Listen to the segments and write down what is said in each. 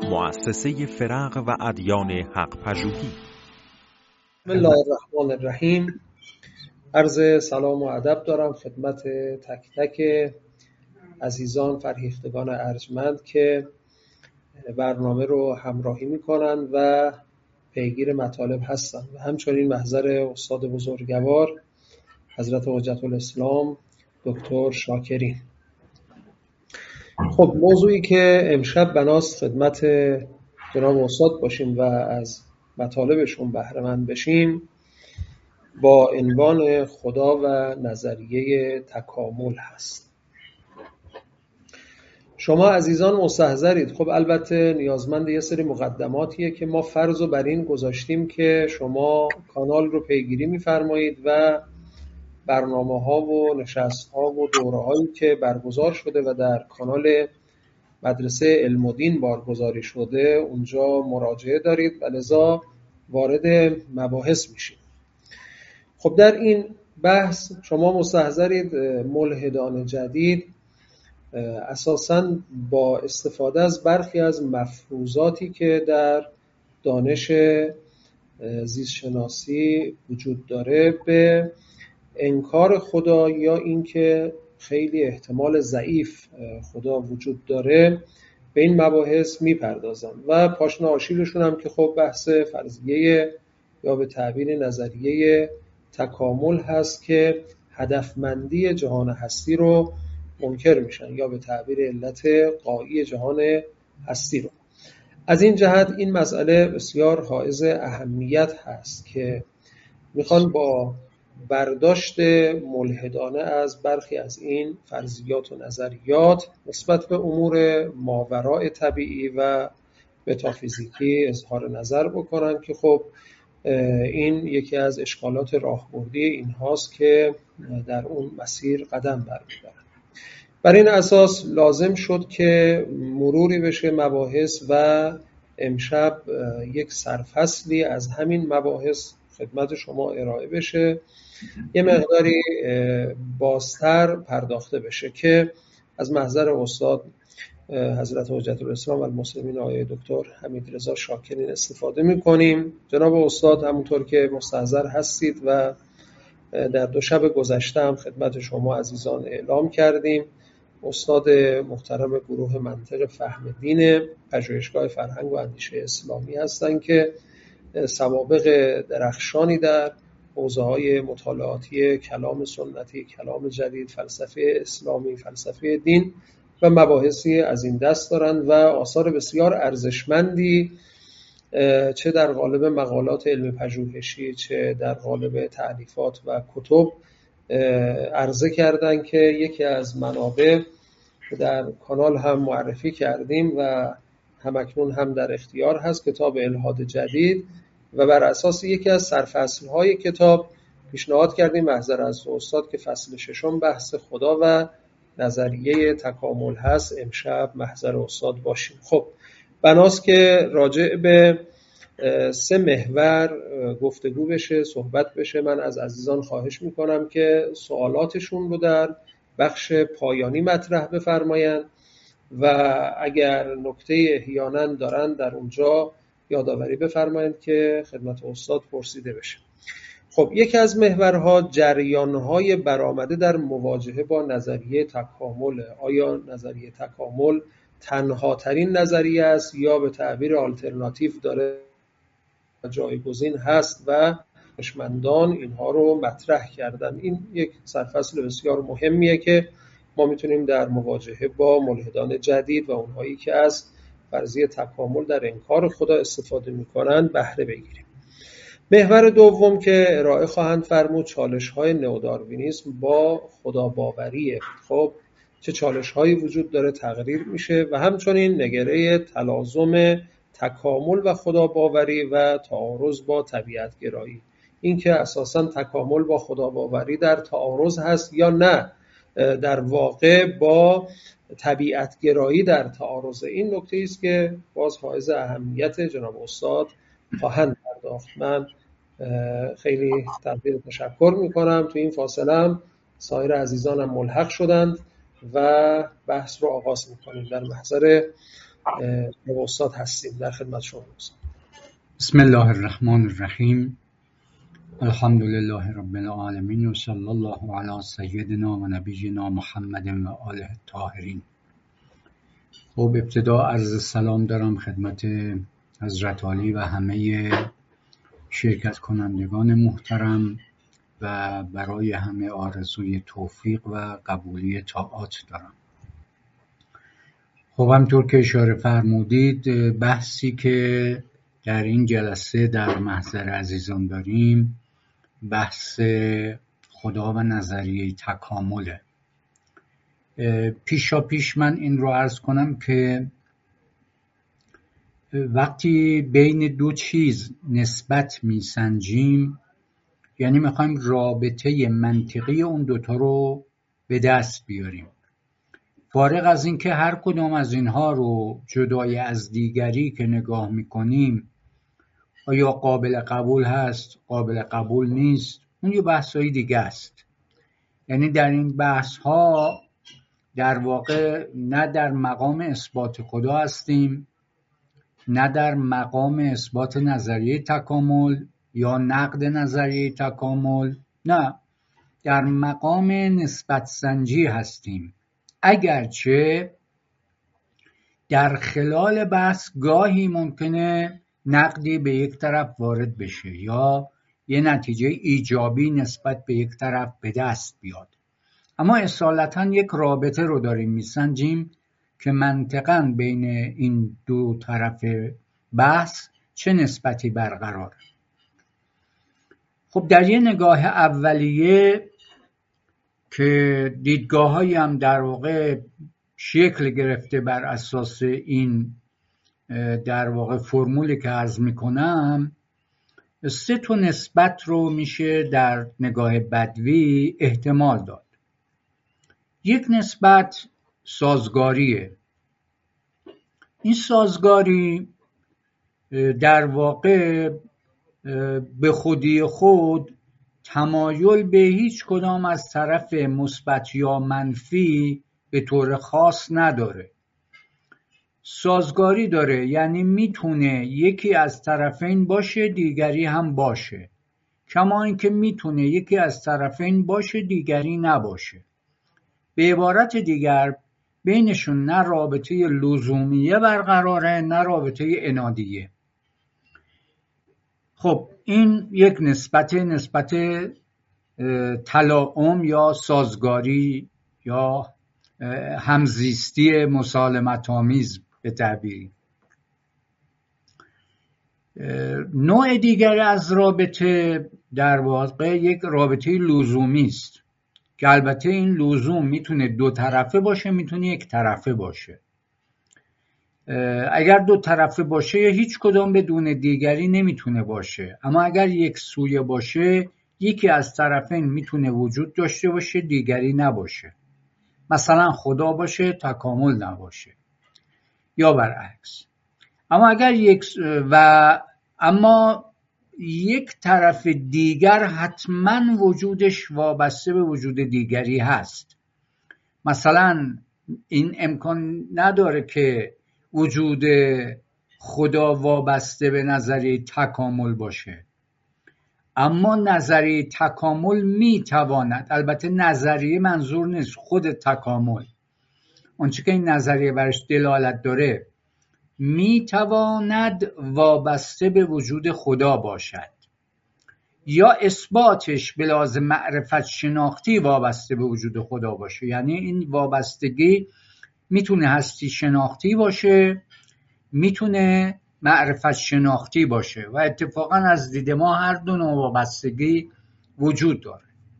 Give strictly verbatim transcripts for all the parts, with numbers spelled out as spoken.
مؤسسه فرق و ادیان حق پژوهی. بسم الله الرحمن الرحیم. عرض سلام و ادب دارم خدمت تک تک عزیزان فرهیختگان ارجمند که برنامه رو همراهی میکنن و پیگیر مطالب هستن و همچنین محضر استاد بزرگوار حضرت حجت الاسلام دکتر شاکرین. خب موضوعی که امشب بناست خدمت جناب استاد باشیم و از مطالبشون بهره مند بشیم با عنوان خدا و نظریه تکامل هست. شما عزیزان مستحضرید. خب البته نیازمند یه سری مقدماتیه که ما فرض رو بر این گذاشتیم که شما کانال رو پیگیری می‌فرمایید و برنامه‌ها و نشست‌ها و دوره‌هایی که برگزار شده و در کانال مدرسه علم و دین بارگذاری شده اونجا مراجعه دارید و لذا وارد مباحث میشید. خب در این بحث شما مستحضرید ملحدان جدید اساساً با استفاده از برخی از مفروضاتی که در دانش زیستشناسی وجود داره به انکار خدا یا اینکه خیلی احتمال ضعیف خدا وجود داره به این مباحث میپردازن و پاشنه آشیلشون هم که خب بحث فرضیه یا به تعبیر نظریه تکامل هست که هدفمندی جهان هستی رو منکر میشن یا به تعبیر علت غایی جهان هستی رو. از این جهت این مسئله بسیار حائز اهمیت هست که میخوان با برداشت ملحدانه از برخی از این فرضیات و نظریات نسبت به امور ماوراء طبیعی و متافیزیکی اظهار نظر بکنن که خب این یکی از اشکالات راهبردی این هاست که در اون مسیر قدم برمی‌دارن. بر این اساس لازم شد که مروری بشه مباحث و امشب یک سرفصلی از همین مباحث خدمت شما ارائه بشه، یه مقداری بازتر پرداخته بشه که از محضر استاد حضرت حجت الاسلام و المسلمین آقای دکتر حمیدرضا شاکرین استفاده میکنیم. جناب استاد همونطور که مستحضر هستید و در دو شب گذشته هم خدمت شما عزیزان اعلام کردیم، استاد محترم گروه منطق فهم دین پژوهشگاه فرهنگ و اندیشه اسلامی هستند که سوابق درخشانی در حوزه‌های مطالعاتی کلام سنتی، کلام جدید، فلسفه اسلامی، فلسفه دین و مباحثی از این دست دارند و آثار بسیار ارزشمندی چه در قالب مقالات علم پژوهشی چه در قالب تألیفات و کتب عرضه کردند که یکی از منابع در کانال هم معرفی کردیم و همکنون هم در اختیار هست، کتاب الحاد جدید، و بر اساس یکی از سرفصل‌های کتاب پیشنهاد کردیم محضر از استاد که فصل ششم بحث خدا و نظریه تکامل هست امشب محضر استاد باشیم. خب بناست که راجع به سه محور گفتگو بشه، صحبت بشه. من از عزیزان خواهش میکنم که سوالاتشون رو در بخش پایانی مطرح بفرمایند و اگر نکته احیانا دارن در اونجا یادآوری بفرمایید که خدمت استاد پرسیده بشه. خب یکی از محورها جریان‌های برآمده در مواجهه با نظریه تکامل. آیا نظریه تکامل تنها ترین نظریه است یا به تعبیر آلترناتیو داره جایگزین هست و دانشمندان اینها رو مطرح کردن؟ این یک سرفصل بسیار مهمیه که ما میتونیم در مواجهه با ملحدان جدید و اونهایی که از فرضیه تکامل در انکار خدا استفاده میکنن بهره بگیریم. محور دوم که ارائه خواهند فرمود چالش‌های نئوداروینیسم با خداباوریه. خب چه چالش‌هایی وجود داره، تقریر میشه و همچنین نگره تلازم تکامل و خداباوری و تعارض با طبیعت‌گرایی. این که اساساً تکامل با خداباوری در تعارض هست یا نه در واقع با طبیعت‌گرایی در تعارض، این نکته است که باز حائز اهمیت جناب استاد خواهند پرداخت. من خیلی تقدیر تشکر میکنم. تو این فاصله هم سایر عزیزانم ملحق شدند و بحث رو آغاز میکنیم. در محضر با استاد هستیم. در خدمت شما استاد. بسم الله الرحمن الرحیم. الحمد لله رب العالمین و صلی الله علی سیدنا و نبینا محمد و آله الطاهرین. خب ابتدا عرض سلام دارم خدمت حضرت عالی و همه شرکت کنندگان محترم و برای همه آرزوی توفیق و قبولی طاعات دارم. خب همطور که اشاره فرمودید، بحثی که در این جلسه در محضر عزیزان داریم بحث خدا و نظریه تکامله. پیشا پیش من این رو عرض کنم که وقتی بین دو چیز نسبت میسنجیم، یعنی میخوایم رابطه منطقی اون دوتا رو به دست بیاریم، فارغ از این که هر کدام از اینها رو جدای از دیگری که نگاه میکنیم آیا قابل قبول هست، قابل قبول نیست، اون یه بحثایی دیگه است. یعنی در این بحث ها در واقع نه در مقام اثبات خدا هستیم، نه در مقام اثبات نظریه تکامل یا نقد نظریه تکامل، نه، در مقام نسبت سنجی هستیم. اگرچه در خلال بحث گاهی ممکنه نقدی به یک طرف وارد بشه یا یه نتیجه ایجابی نسبت به یک طرف به دست بیاد، اما اصالتاً یک رابطه رو داریم میسنجیم که منطقاً بین این دو طرف بحث چه نسبتی برقراره. خب در یه نگاه اولیه که دیدگاه‌هایی هم در واقع شکل گرفته بر اساس این در واقع فرمولی که عرض میکنم، سه تا نسبت رو میشه در نگاه بدوی احتمال داد. یک نسبت سازگاریه. این سازگاری در واقع به خودی خود تمایل به هیچ کدام از طرف مثبت یا منفی به طور خاص نداره. سازگاری داره یعنی میتونه یکی از طرفین باشه دیگری هم باشه، کما اینکه میتونه یکی از طرفین باشه دیگری نباشه. به عبارت دیگر بینشون نه رابطه لزومیه برقراره نه رابطه عنادیه. خب این یک نسبت نسبت تلاؤم یا سازگاری یا همزیستی مسالمت آمیز به تعبیری. نوع دیگر از رابطه در واقع یک رابطه لزومی است که البته این لزوم میتونه دو طرفه باشه، میتونه یک طرفه باشه. اگر دو طرفه باشه هیچ کدام بدون دیگری نمیتونه باشه، اما اگر یک سویه باشه یکی از طرفین میتونه وجود داشته باشه دیگری نباشه. مثلا خدا باشه تکامل نباشه یا برعکس. اما اگر یک و اما یک طرف دیگر حتما وجودش وابسته به وجود دیگری هست. مثلا این امکان نداره که وجود خدا وابسته به نظریه تکامل باشه، اما نظریه تکامل میتواند، البته نظریه منظور نیست خود تکامل، اونچه که این نظریه برش دلالت داره، میتواند وابسته به وجود خدا باشد یا اثباتش به لحاظ معرفت شناختی وابسته به وجود خدا باشه. یعنی این وابستگی میتونه هستی شناختی باشه، میتونه معرفت شناختی باشه و اتفاقا از دید ما هر دو نوع وابستگی وجود داره.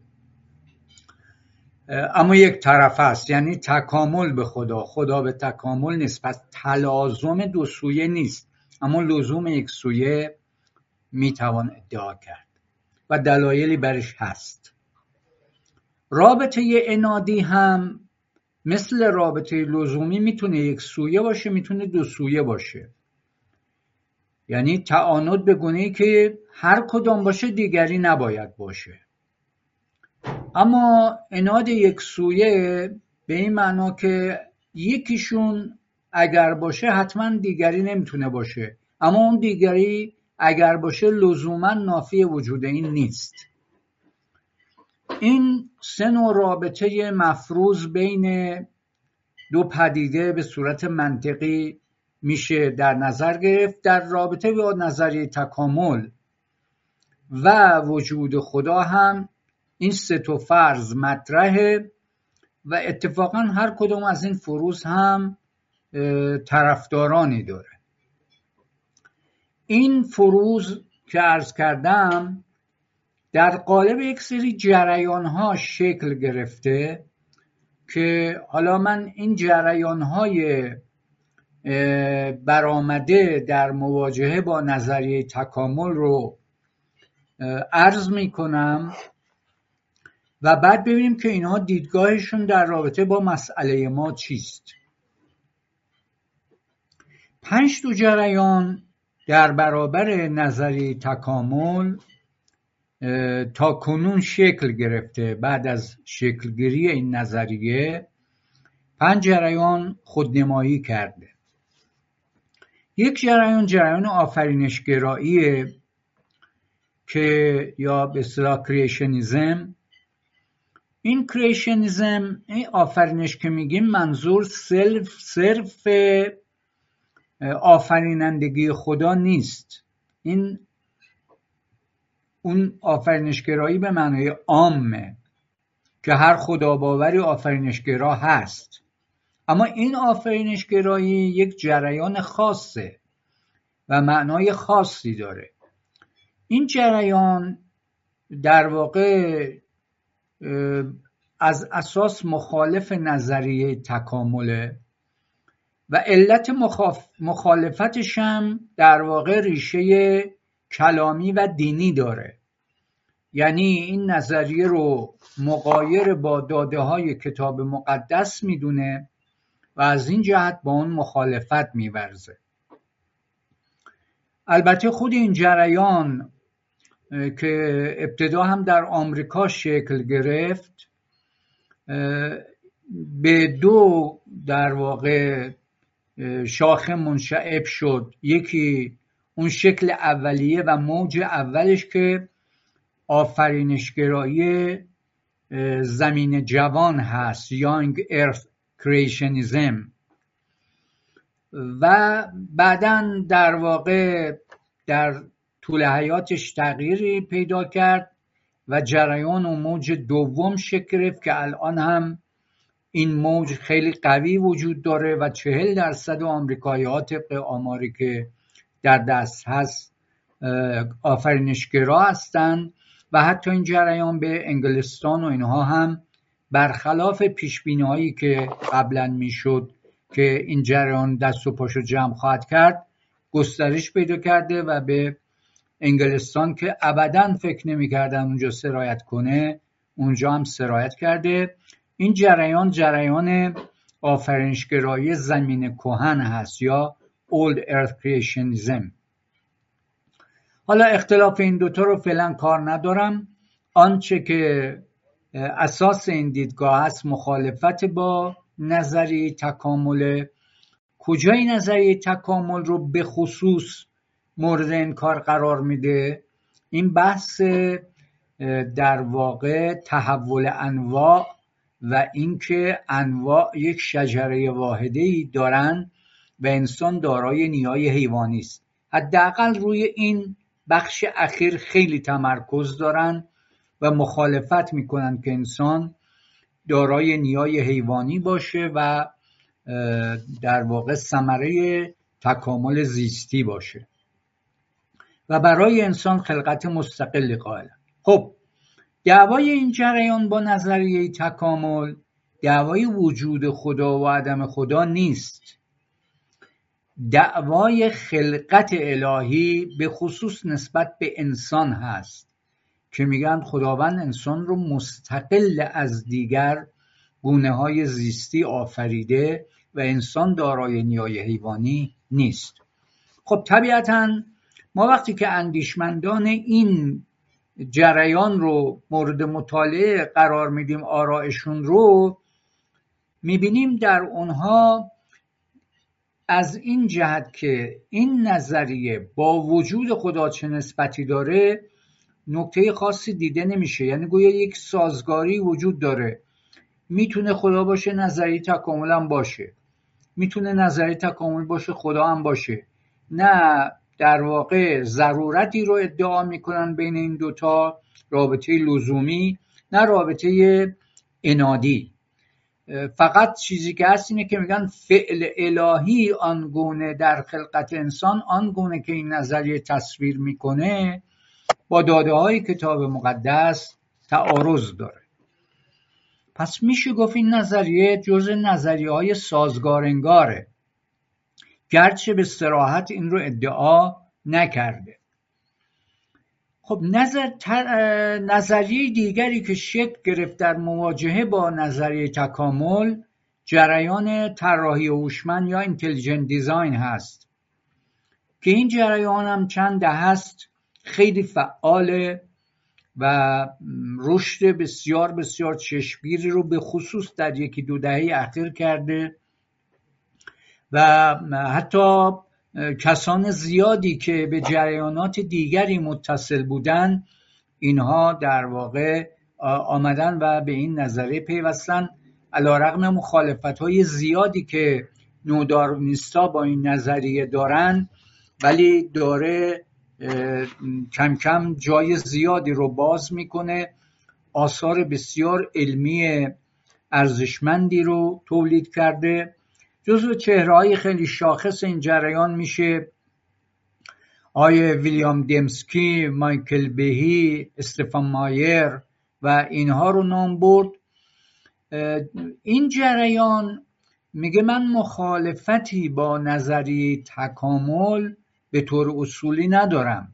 اما یک طرف است، یعنی تکامل به خدا، خدا به تکامل نیست. پس تلازم دو سویه نیست، اما لزوم یک سویه میتوان ادعا کرد و دلایلی برش هست. رابطه عنادی هم مثل رابطه لزومی میتونه یک سویه باشه، میتونه دو سویه باشه. یعنی تعاند به گونه‌ای که هر کدام باشه دیگری نباید باشه. اما عناد یک سویه به این معنا که یکیشون اگر باشه حتما دیگری نمیتونه باشه، اما اون دیگری اگر باشه لزوما نافی وجود این نیست. این سه نوع رابطه مفروض بین دو پدیده به صورت منطقی میشه در نظر گرفت. در رابطه با نظریه تکامل و وجود خدا هم این سه تا فرض مطرحه و اتفاقا هر کدوم از این فروض هم طرفدارانی داره. این فروض که عرض کردم در قالب یک سری جریان ها شکل گرفته که حالا من این جریان های برآمده در مواجهه با نظریه تکامل رو عرض می کنم و بعد ببینیم که اینها دیدگاهشون در رابطه با مسئله ما چیست. پنج تا جریان در برابر نظریه تکامل تا کنون شکل گرفته. بعد از شکلگیری این نظریه پنج جریان خودنمایی کرده. یک جریان جریان آفرینشگراییه که یا به اصطلاح کریشنیزم. این کریشنیزم، این آفرینش که میگیم منظور صرف صرف آفرینندگی خدا نیست. این اون آفرینشگرایی به معنای عامه که هر خداباوری آفرینشگرا هست، اما این آفرینشگرایی یک جریان خاصه و معنای خاصی داره. این جریان در واقع از اساس مخالف نظریه تکامله و علت مخالفتش هم در واقع ریشه کلامی و دینی داره. یعنی این نظریه رو مغایر با داده های کتاب مقدس میدونه و از این جهت با اون مخالفت میورزه. البته خود این جریان که ابتدا هم در آمریکا شکل گرفت به دو در واقع شاخه منشعب شد. یکی اون شکل اولیه و موج اولش که آفرینشگرایی زمین جوان هست، Young Earth Creationism، و بعداً در واقع در طول حیاتش تغییری پیدا کرد و جریان و موج دوم شکل گرفت که الان هم این موج خیلی قوی وجود داره و چهل درصد آمریکایی‌ها طبق آماری که در دست هست آفرینشگرا هستند و حتی این جریان به انگلستان و اینها هم برخلاف پیشبینی‌هایی که قبلا میشد که این جریان دست و پاشو جمع خواهد کرد گسترش پیدا کرده و به انگلستان که ابداً فکر نمی‌کردن اونجا سرایت کنه اونجا هم سرایت کرده. این جریان جریان آفرینشگرایی زمین کهن هست یا Old Earth Creationism. حالا اختلاف این دوتا رو فعلا کار ندارم. آنچه که اساس این دیدگاه هست مخالفت با نظریه تکامل. کجای نظریه تکامل رو به خصوص مورد انکار قرار میده؟ این بحث در واقع تحول انواع و اینکه انواع یک شجره واحده‌ای دارن و انسان دارای نیای حیوانی است. حداقل روی این بخش اخیر خیلی تمرکز دارن و مخالفت میکنن که انسان دارای نیای حیوانی باشه و در واقع ثمره تکامل زیستی باشه و برای انسان خلقت مستقلی قائلن. خب دعوای این جریان با نظریه تکامل دعوای وجود خدا و عدم خدا نیست. دعوای خلقت الهی به خصوص نسبت به انسان هست که میگن خداوند انسان رو مستقل از دیگر گونه‌های زیستی آفریده و انسان دارای نیای حیوانی نیست. خب طبیعتاً ما وقتی که اندیشمندان این جریان رو مورد مطالعه قرار میدیم آرائشون رو میبینیم در اونها از این جهت که این نظریه با وجود خدا چه نسبتی داره نکته خاصی دیده نمیشه، یعنی گویا یک سازگاری وجود داره. میتونه خدا باشه، نظریه تکامل هم باشه، میتونه نظریه تکامل باشه خدا هم باشه. نه در واقع ضرورتی رو ادعا میکنن بین این دوتا، رابطه لزومی نه رابطه عنادی. فقط چیزی که هست اینه که میگن فعل الهی آنگونه در خلقت انسان، آنگونه که این نظریه تصویر میکنه با داده های کتاب مقدس تعارض داره. پس میشه گفت این نظریه جزء نظریه های سازگارنگاره، گرچه به صراحت این رو ادعا نکرده. خب نظر تر... نظریه دیگری که شکل گرفت در مواجهه با نظریه تکامل جریان طراحی هوشمند یا اینتلیجنت دیزاین هست که این جریان هم چند دهه هست خیلی فعاله و رشد بسیار بسیار چشمگیری رو به خصوص در یکی دو دهه اخیر کرده و حتی کسان زیادی که به جریانات دیگری متصل بودن اینها در واقع آمدن و به این نظریه پیوستن، علیرغم مخالفت‌های زیادی که نوداروینیستا با این نظریه دارن، ولی داره کم کم جای زیادی رو باز میکنه، آثار بسیار علمی ارزشمندی رو تولید کرده. جزو چهره‌های خیلی شاخص این جریان میشه آقای ویلیام دمسکی، مایکل بهی، استفان مایر و اینها رو نام برد. این جریان میگه من مخالفتی با نظریه تکامل به طور اصولی ندارم،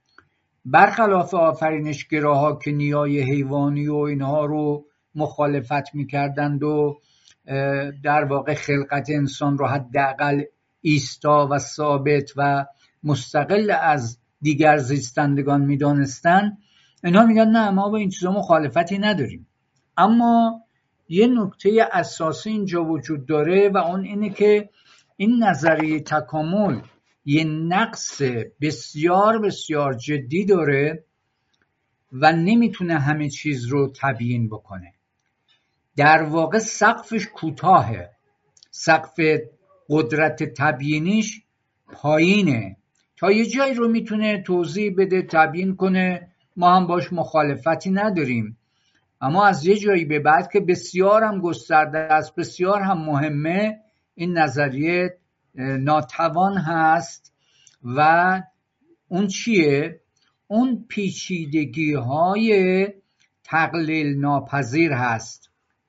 برخلاف آفرینشگراها که نیای حیوانی و اینها رو مخالفت میکردند و در واقع خلقت انسان رو حداقل ایستا و ثابت و مستقل از دیگر زیستندگان میدانستند. اینها میگن نه، ما با این چیزا مخالفتی نداریم. اما یه نکته اساسی اینجا وجود داره و اون اینه که این نظریه تکامل یه نقص بسیار بسیار جدی داره و نمیتونه همه چیز رو تبیین بکنه. در واقع سقفش کوتاهه، سقف قدرت تبیینیش پایینه، تا یه جایی رو میتونه توضیح بده، تبیین کنه، ما هم باش مخالفتی نداریم. اما از یه جایی به بعد که بسیار هم گسترده است، بسیار هم مهمه، این نظریه ناتوان هست و اون چیه؟ اون پیچیدگی های تقلیل ناپذیر هست،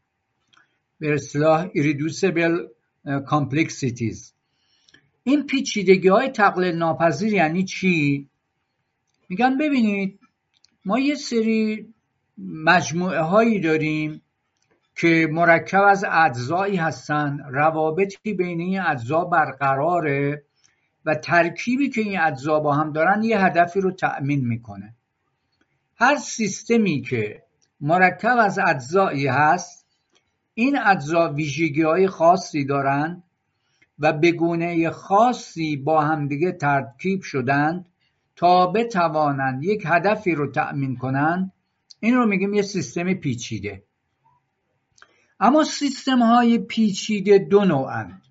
به اصطلاح irreducible complexities. این پیچیدگی های تقلیل ناپذیر یعنی چی؟ میگن ببینید ما یه سری مجموعه هایی داریم که مرکب از اجزایی هستن، روابطی بین این اجزا برقراره و ترکیبی که این اجزا با هم دارن یه هدفی رو تأمین میکنه. هر سیستمی که مرکب از اجزایی هست، این اجزا ویژگی‌های خاصی دارند و به گونه خاصی با همدیگه ترکیب شدند تا بتوانند یک هدفی رو تأمین کنند. این رو میگیم یه سیستم پیچیده. اما سیستم های پیچیده دو نوعند.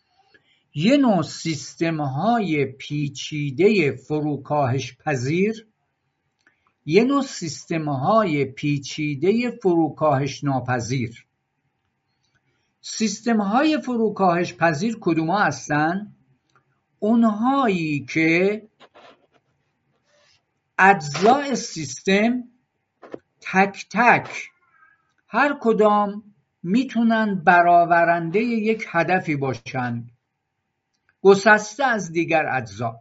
یه نوع سیستم های پیچیده فروکاهش پذیر، یه نوع سیستم های پیچیده فروکاهش ناپذیر. سیستم های فروکاهش پذیر کدوم ها هستن؟ اونهایی که اجزای سیستم تک تک هر کدام میتونن برآورنده یک هدفی باشند، گسسته از دیگر اجزا.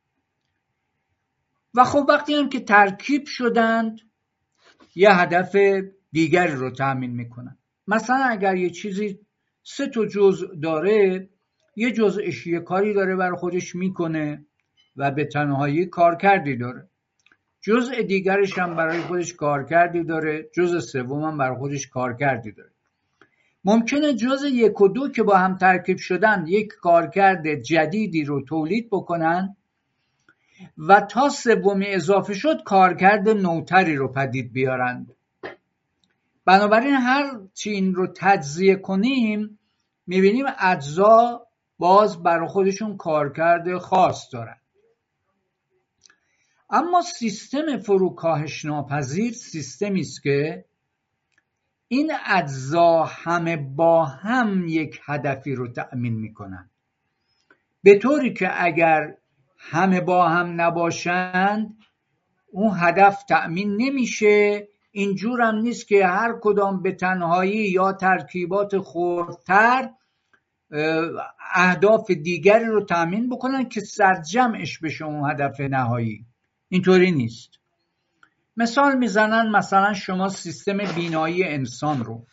و خب وقتی هم که ترکیب شدند یه هدف دیگری رو تأمین میکنن. مثلا اگر یه چیزی سه تا جزء داره، یه جزءش یه کاری داره برای خودش میکنه و به تنهایی کارکردی داره، جزء دیگرش هم برای خودش کارکردی داره، جزء سوم هم برای خودش کارکردی داره. ممکنه جزء یک و دو که با هم ترکیب شدن یک کارکرد جدیدی رو تولید بکنن و تا سومی اضافه شد کارکرد نوتری رو پدید بیارن. بنابراین هر چی این رو تجزیه کنیم میبینیم اجزا باز برای خودشون کارکرد خاص دارن. اما سیستم فروکاهش ناپذیر سیستمی است که این اجزا همه با هم یک هدفی رو تأمین میکنن، به طوری که اگر همه با هم نباشند اون هدف تأمین نمیشه. اینجور هم نیست که هر کدام به تنهایی یا ترکیبات خردتر اهداف دیگری رو تأمین بکنن که سرجمعش بشه اون هدف نهایی. اینطوری نیست. مثال میزنن مثلا شما سیستم بینایی انسان رو.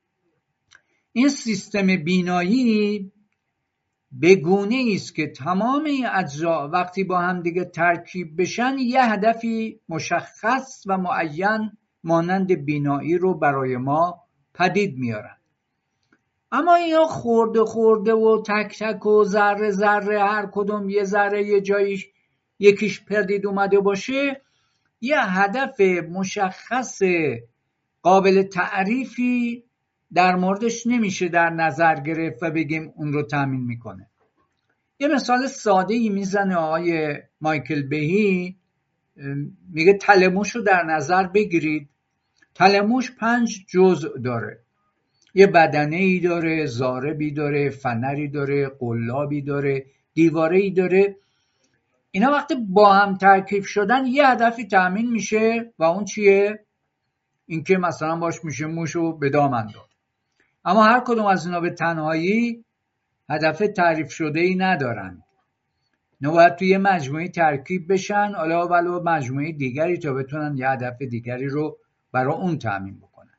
این سیستم بینایی به گونه است که تمام این اجزا وقتی با هم دیگه ترکیب بشن یه هدفی مشخص و معین مانند بینایی رو برای ما پدید میارن. اما اینا خورده خورده و تک تک و ذره ذره هر کدوم یه ذره یه جاییش یکیش پدید اومده باشه یه هدف مشخص قابل تعریفی در موردش نمیشه در نظر گرفت و بگیم اون رو تامین میکنه. یه مثال ساده ای میزنه آقای مایکل بهی، میگه تلموش رو در نظر بگیرید. تلموش پنج جزء داره، یه بدنه ای داره، ضاربی داره، فنری داره، قلابی داره، دیواره ای داره. اینا وقتی با هم ترکیب شدن یه هدفی تامین میشه و اون چیه؟ اینکه مثلا باش میشه موشو به دام انداخت. اما هر کدوم از اینا به تنهایی هدف تعریف شده ای ندارن. اینا باید توی یه مجموعه ترکیب بشن حالا ولو مجموعه دیگری تا بتونن یه هدف دیگری رو برای اون تامین بکنن.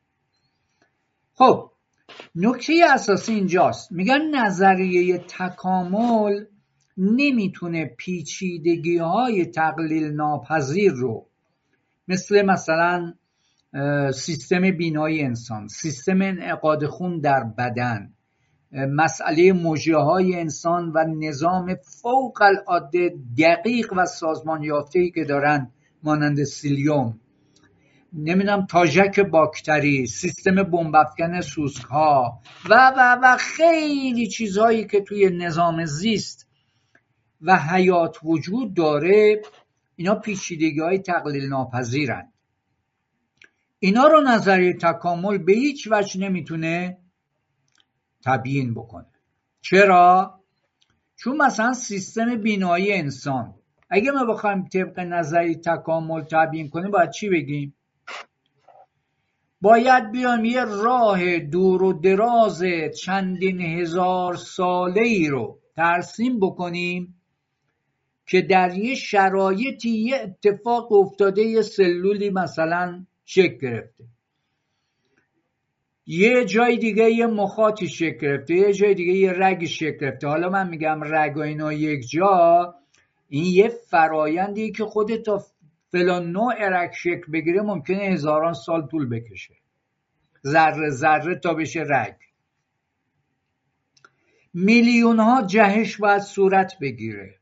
خب نکته اساسی اینجاست، میگن نظریه تکامل نمیتونه پیچیدگی های تقلیل ناپذیر رو مثل مثلا سیستم بینایی انسان، سیستم انعقاد خون در بدن، مسئله موجه های انسان و نظام فوق العاده دقیق و سازمان یافته‌ای که دارن مانند سیلیوم، نمیدونم تاژک باکتری، سیستم بمب افکن سوسک ها و و و خیلی چیزهایی که توی نظام زیست و حیات وجود داره، اینا پیچیدگی های تقلیل ناپذیرن. اینا رو نظریه تکامل به هیچ وجه نمیتونه تبیین بکنه. چرا؟ چون مثلا سیستم بینایی انسان اگه ما بخوایم طبق نظریه تکامل تبیین کنیم باید چی بگیم؟ باید بیام یه راه دور و دراز چندین هزار ساله ای رو ترسیم بکنیم که در یه شرایطی یه اتفاق افتاده، یه سلولی مثلا شکل گرفته، یه جای دیگه یه مخاطی شکل گرفته، یه جای دیگه یه رگی شکل گرفته. حالا من میگم رگ و اینا یک جا، این یه فرایندی که خود تا فلان نوع رگ شکل بگیره ممکنه هزاران سال طول بکشه، ذره ذره تا بشه رگ. میلیون ها جهش باید صورت بگیره.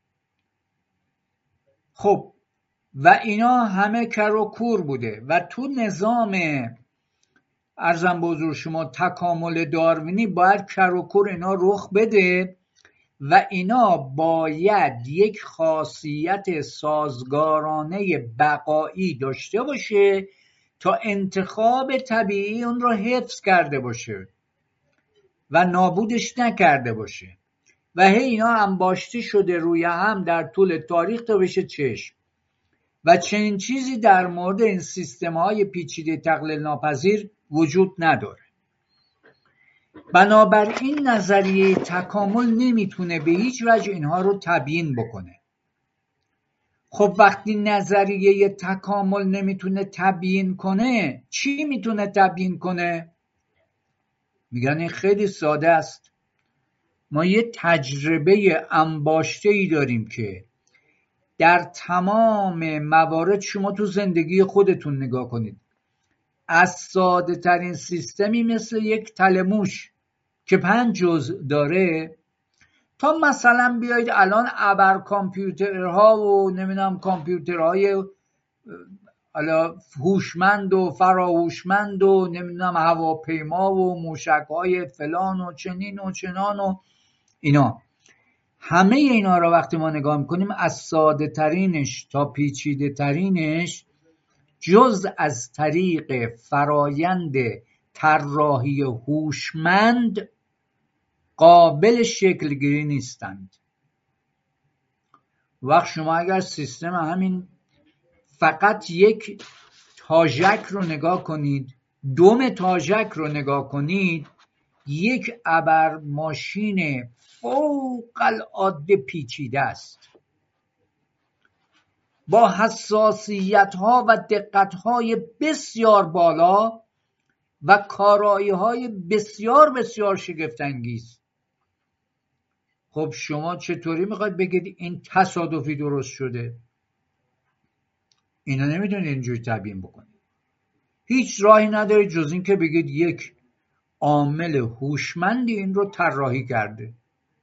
خب و اینا همه کر و کور بوده و تو نظام عرضم به حضور شما تکامل داروینی باید کر و کور اینا رخ بده و اینا باید یک خاصیت سازگارانه بقایی داشته باشه تا انتخاب طبیعی اون رو حفظ کرده باشه و نابودش نکرده باشه و هی اینا انباشته شده روی هم در طول تاریخ تا بشه چشم. و چنین چیزی در مورد این سیستم‌های پیچیده تقلیل ناپذیر وجود نداره. بنابراین نظریه تکامل نمیتونه به هیچ وجه اینها رو تبیین بکنه. خب وقتی نظریه تکامل نمیتونه تبیین کنه، چی میتونه تبیین کنه؟ میگن این خیلی ساده است. ما یه تجربه انباشته‌ای داریم که در تمام موارد، شما تو زندگی خودتون نگاه کنید، از ساده ترین سیستمی مثل یک تلموش که پنج جزء داره، تا مثلا بیایید الان ابر کامپیوترها و نمیدونم کامپیوترهای حالا هوشمند و فراهوشمند و نمیدونم هواپیما و موشک‌های فلان و چنین و چنان و اینا، همه اینا را وقتی ما نگاه میکنیم از ساده ترینش تا پیچیده ترینش جز از طریق فرایند طراحی هوشمند قابل شکل گیری نیستند. وقت شما اگر سیستم همین فقط یک تاژک رو نگاه کنید، دم تاژک رو نگاه کنید، یک ابر ماشین فوق العاده پیچیده است با حساسیت ها و دقت های بسیار بالا و کارایی های بسیار بسیار شگفت انگیز. خب شما چطوری میخواید بگید این تصادفی درست شده؟ اینا نمیدونید اینجوری تبیین بکنید. هیچ راهی ندارید جز این که بگید یک عامل هوشمندی این رو طراحی کرده.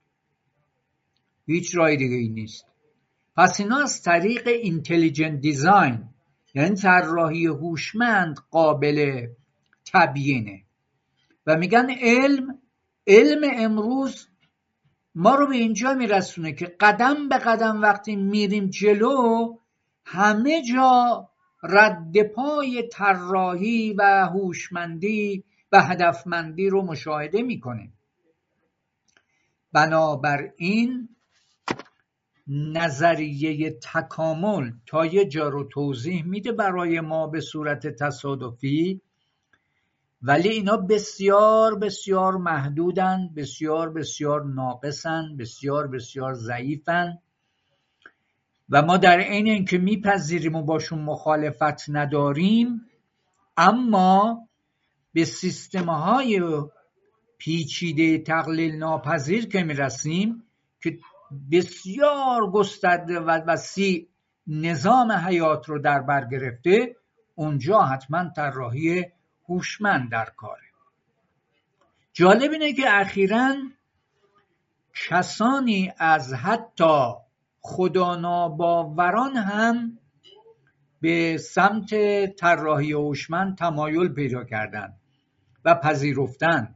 هیچ راهی دیگه ای نیست. پس اینا از طریق اینتلیجنت دیزاین، یعنی طراحی هوشمند، قابل تبیینه. و میگن علم علم امروز ما رو به اینجا میرسونه که قدم به قدم وقتی میریم جلو همه جا رد پای طراحی و هوشمندی و هدفمندی رو مشاهده میکنیم. بنابراین نظریه تکامل تا یه جا رو توضیح میده برای ما به صورت تصادفی، ولی اینا بسیار بسیار محدودن، بسیار بسیار ناقصن، بسیار بسیار ضعیفن و ما در عین اینکه میپذیریم و باشون مخالفت نداریم، اما به سیستم‌های پیچیده تقلیل ناپذیر که میرسیم که بسیار گسترده و وسیع نظام حیات رو در بر گرفته، اونجا حتما طراحی هوشمند در کاره. جالب اینه که اخیراً کسانی از حتی خداناباوران هم به سمت طراحی هوشمند تمایل پیدا کردن و پذیرفتن.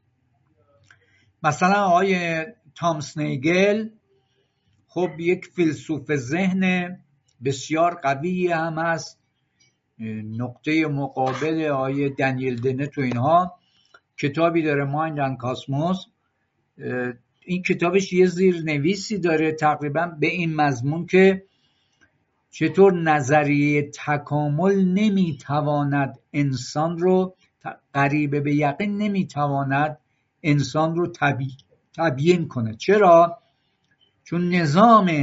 مثلا آقای تامس نیگل خب یک فیلسوف ذهن بسیار قوی هم هست، نقطه مقابل آقای دنیل دنت و اینها کتابی داره مایند اند کاسموس. این کتابش یه زیرنویسی داره تقریبا به این مضمون که چطور نظریه تکامل نمیتواند انسان رو قریب به یقین نمیتواند انسان رو تبیین کنه. چرا؟ چون نظام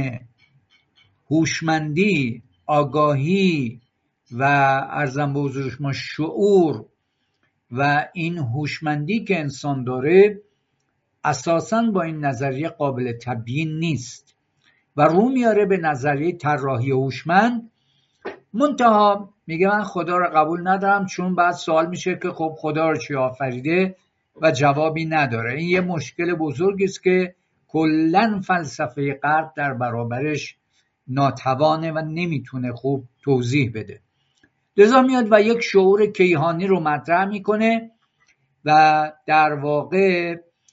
هوشمندی، آگاهی و عرضم به حضور شما شعور و این هوشمندی که انسان داره اساساً با این نظریه قابل تبیین نیست و رو میاره به نظریه طراحی هوشمند. منتها میگه من خدا رو قبول ندارم، چون بعد سوال میشه که خب خدا رو چی آفریده و جوابی نداره. این یه مشکل بزرگی است که کلاً فلسفه غرب در برابرش ناتوانه و نمیتونه خوب توضیح بده. لذا میاد و یک شعور کیهانی رو مطرح میکنه و در واقع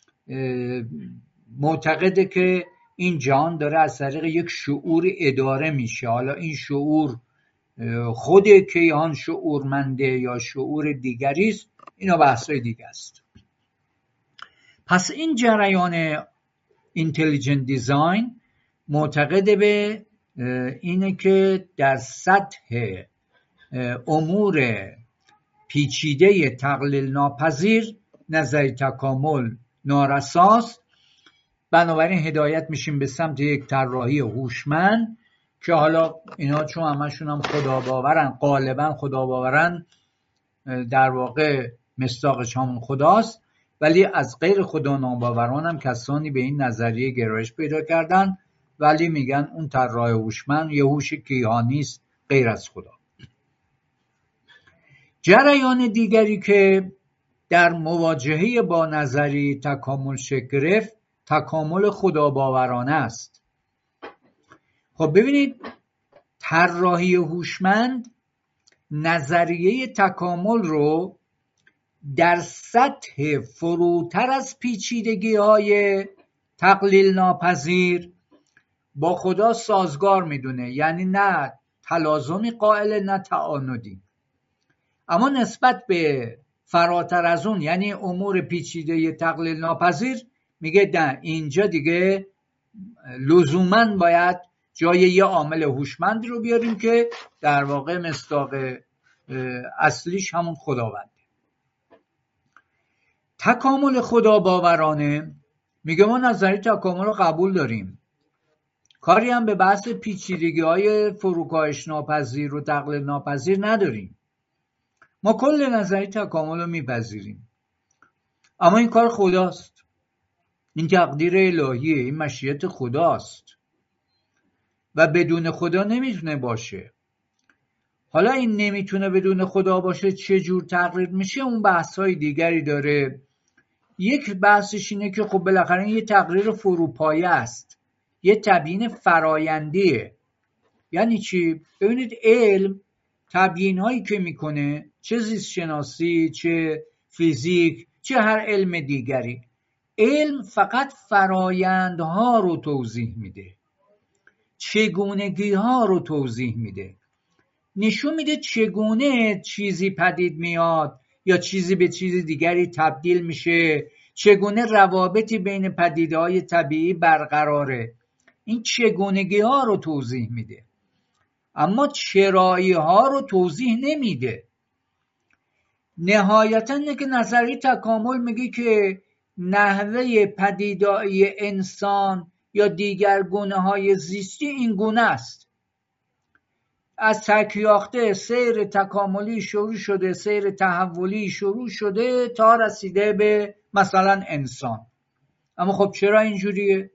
معتقده که این جهان داره از طریق یک شعور اداره میشه. حالا این شعور خود کیهان شعورمنده یا شعور دیگری است، اینا بحثای دیگه است. پس این جریان اینتلیجنت دیزاین معتقده به اینه که در سطح امور پیچیده تقلیل ناپذیر نظریه تکامل نارساست. بنابراین هدایت میشیم به سمت یک طراحی هوشمند که حالا اینا چون همشون هم خدا باورن، غالبا خدا باورن، در واقع مصداقش همون خداست، ولی از غیر خدا ناباوران هم کسانی به این نظریه گرایش پیدا کردن، ولی میگن اون طراح هوشمند یه هوش کیهانی است غیر از خدا. جریان دیگری که در مواجهه با نظریه تکامل شکل گرفت تکامل خداباورانه است. خب ببینید طراحی هوشمند نظریه تکامل رو در سطح فروتر از پیچیدگی‌های تقلیل ناپذیر با خدا سازگار میدونه، یعنی نه تلازمی قائل نه تعاندی، اما نسبت به فراتر از اون یعنی امور پیچیده تقلیل ناپذیر میگه نه، اینجا دیگه لزوماً باید جای یه عامل هوشمندی رو بیاریم که در واقع مصداق اصلیش همون خداونده. تکامل خداباورانه میگه ما نظریه تکامل رو قبول داریم، کاری هم به بحث پیچیدگی های فروکاهش ناپذیر و تقلیل ناپذیر نداریم. ما کل نظریه تکامل رو میپذیریم، اما این کار خداست، این تقدیر الهیه، این مشیت خداست و بدون خدا نمیتونه باشه. حالا این نمیتونه بدون خدا باشه چه جور تقریر میشه اون بحث های دیگری داره. یک بحثش اینه که خب بالاخره یه تقریر فروپایه است، یه تبیین فرایندیه. یعنی چی؟ ببینید علم تبیین هایی که میکنه، چه زیست شناسی، چه فیزیک، چه هر علم دیگری، علم فقط فرایندها رو توضیح میده، چگونگی ها رو توضیح میده، نشون میده چگونه چیزی پدید میاد یا چیزی به چیز دیگری تبدیل میشه، چگونه روابطی بین پدیده های طبیعی برقراره. این چگونگی ها رو توضیح میده، اما چرایی ها رو توضیح نمیده. نهایتاً اینه که نظریه تکامل میگه که نحوه پدیدایی انسان یا دیگر گونه های زیستی این گونه است. از تکیاخته سیر تکاملی شروع شده، سیر تحولی شروع شده تا رسیده به مثلا انسان. اما خب چرا اینجوریه؟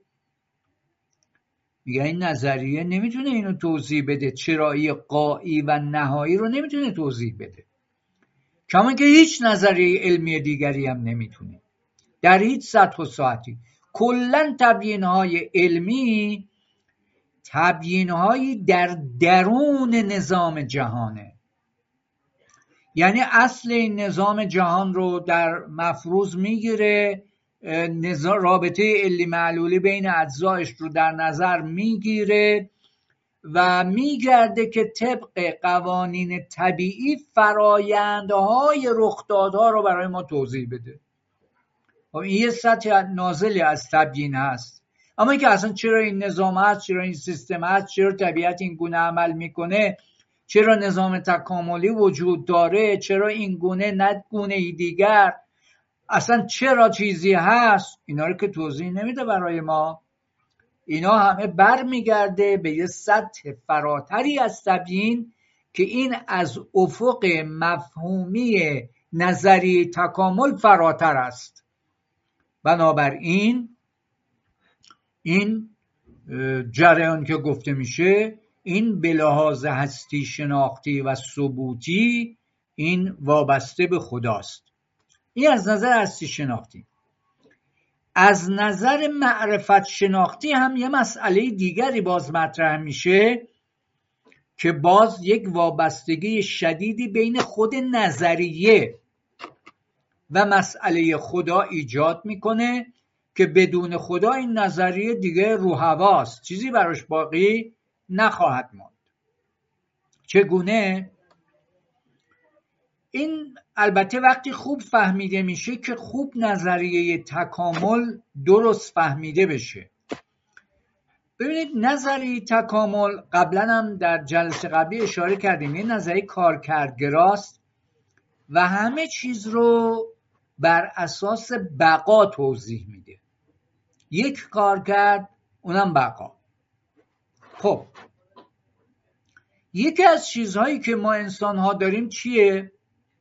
میگه این نظریه نمیتونه اینو توضیح بده، چرایی قایی و نهایی رو نمیتونه توضیح بده، کما که هیچ نظریه علمی دیگری هم نمیتونه در هیچ سطح و ساعتی. کلن تبیین‌های علمی تبیین‌هایی در درون نظام جهانه، یعنی اصل این نظام جهان رو در مفروض میگیره، رابطه علی معلولی بین اجزایش رو در نظر میگیره و میگرده که طبق قوانین طبیعی فرایندهای رخدادها رو برای ما توضیح بده. این یه سطح نازلی از تبیین هست. اما اینکه اصلا چرا این نظام هست، چرا این سیستم هست، چرا طبیعت این گونه عمل میکنه، چرا نظام تکاملی وجود داره، چرا این گونه نه گونه دیگر، اصلا چرا چیزی هست، اینا رو که توضیح نمیده برای ما. اینا همه برمیگرده به یه سطح فراتری از تبیین که این از افق مفهومی نظریه تکامل فراتر است. بنابراین این جریان که گفته میشه، این به لحاظ هستی شناختی و ثبوتی این وابسته به خداست. این از نظر هستی شناختی. از نظر معرفت شناختی هم یه مسئله دیگری باز مطرح میشه که باز یک وابستگی شدیدی بین خود نظریه و مسئله خدا ایجاد میکنه که بدون خدا این نظریه دیگه رو هواست، چیزی براش باقی نخواهد ماند. چگونه؟ این البته وقتی خوب فهمیده میشه که خوب نظریه تکامل درست فهمیده بشه. ببینید نظریه تکامل قبلا هم در جلسه قبلی اشاره کردیم، یه نظریه کارکردگراست و همه چیز رو بر اساس بقا توضیح میده. یک کارکرد، اونم بقا. خب یکی از چیزهایی که ما انسان ها داریم چیه؟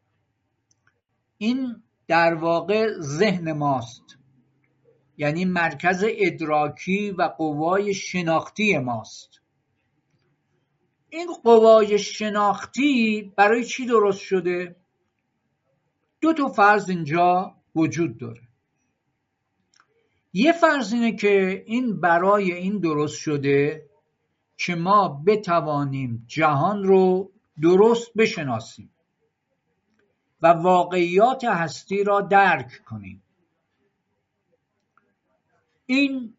این در واقع ذهن ماست، یعنی مرکز ادراکی و قوای شناختی ماست. این قوای شناختی برای چی درست شده؟ دو تا فرض اینجا وجود داره. یه فرض اینه که این برای این درست شده که ما بتوانیم جهان رو درست بشناسیم و واقعیات هستی را درک کنیم. این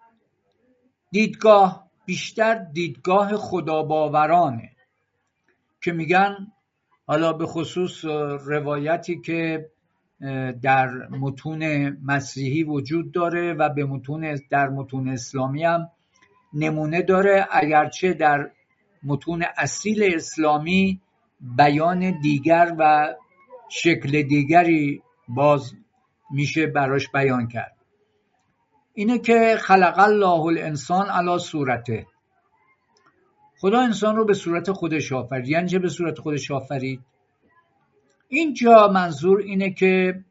دیدگاه بیشتر دیدگاه خداباورانه که میگن، حالا به خصوص روایتی که در متون مسیحی وجود داره و به متون در متون اسلامی هم نمونه داره، اگرچه در متون اصیل اسلامی بیان دیگر و شکل دیگری باز میشه براش بیان کرد. اینه که خلق الله الانسان علی صورته، خدا انسان رو به صورت خودش آفرید. یعنی چه به صورت خودش آفرید؟ اینجا منظور اینه که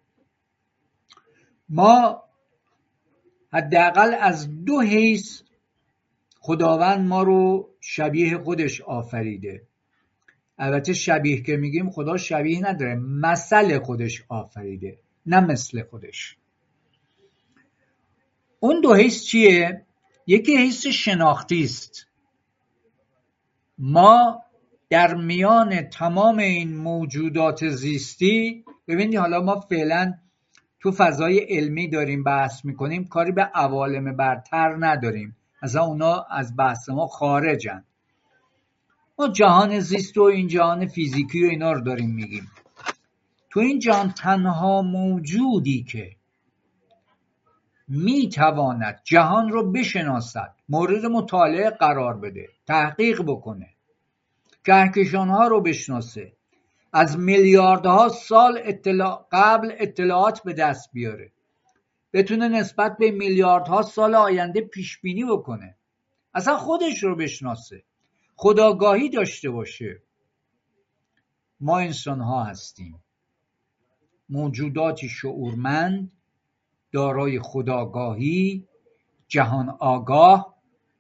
ما حداقل از دو حیث خداوند ما رو شبیه خودش آفریده. البته شبیه که میگیم خدا شبیه نداره، مثل خودش آفریده، نه مثل خودش. اون دو حیث چیه؟ یکی حیث شناختی است. ما در میان تمام این موجودات زیستی، ببینید حالا ما فعلا تو فضای علمی داریم بحث میکنیم، کاری به عوالم برتر نداریم، اصلا اونا از بحث ما خارجن. ما جهان زیست و این جهان فیزیکی و اینا رو داریم میگیم. تو این جهان تنها موجودی که میتواند جهان رو بشناسد، مورد مطالعه قرار بده، تحقیق بکنه، کهکشان‌ها رو بشناسه، از میلیاردها سال اطلاع قبل اطلاعات به دست بیاره، بتونه نسبت به میلیاردها سال آینده پیش بینی بکنه، اصلا خودش رو بشناسه، خودآگاهی داشته باشه. ما انسان‌ها هستیم موجوداتی شعورمند، دارای خودآگاهی، جهان آگاه.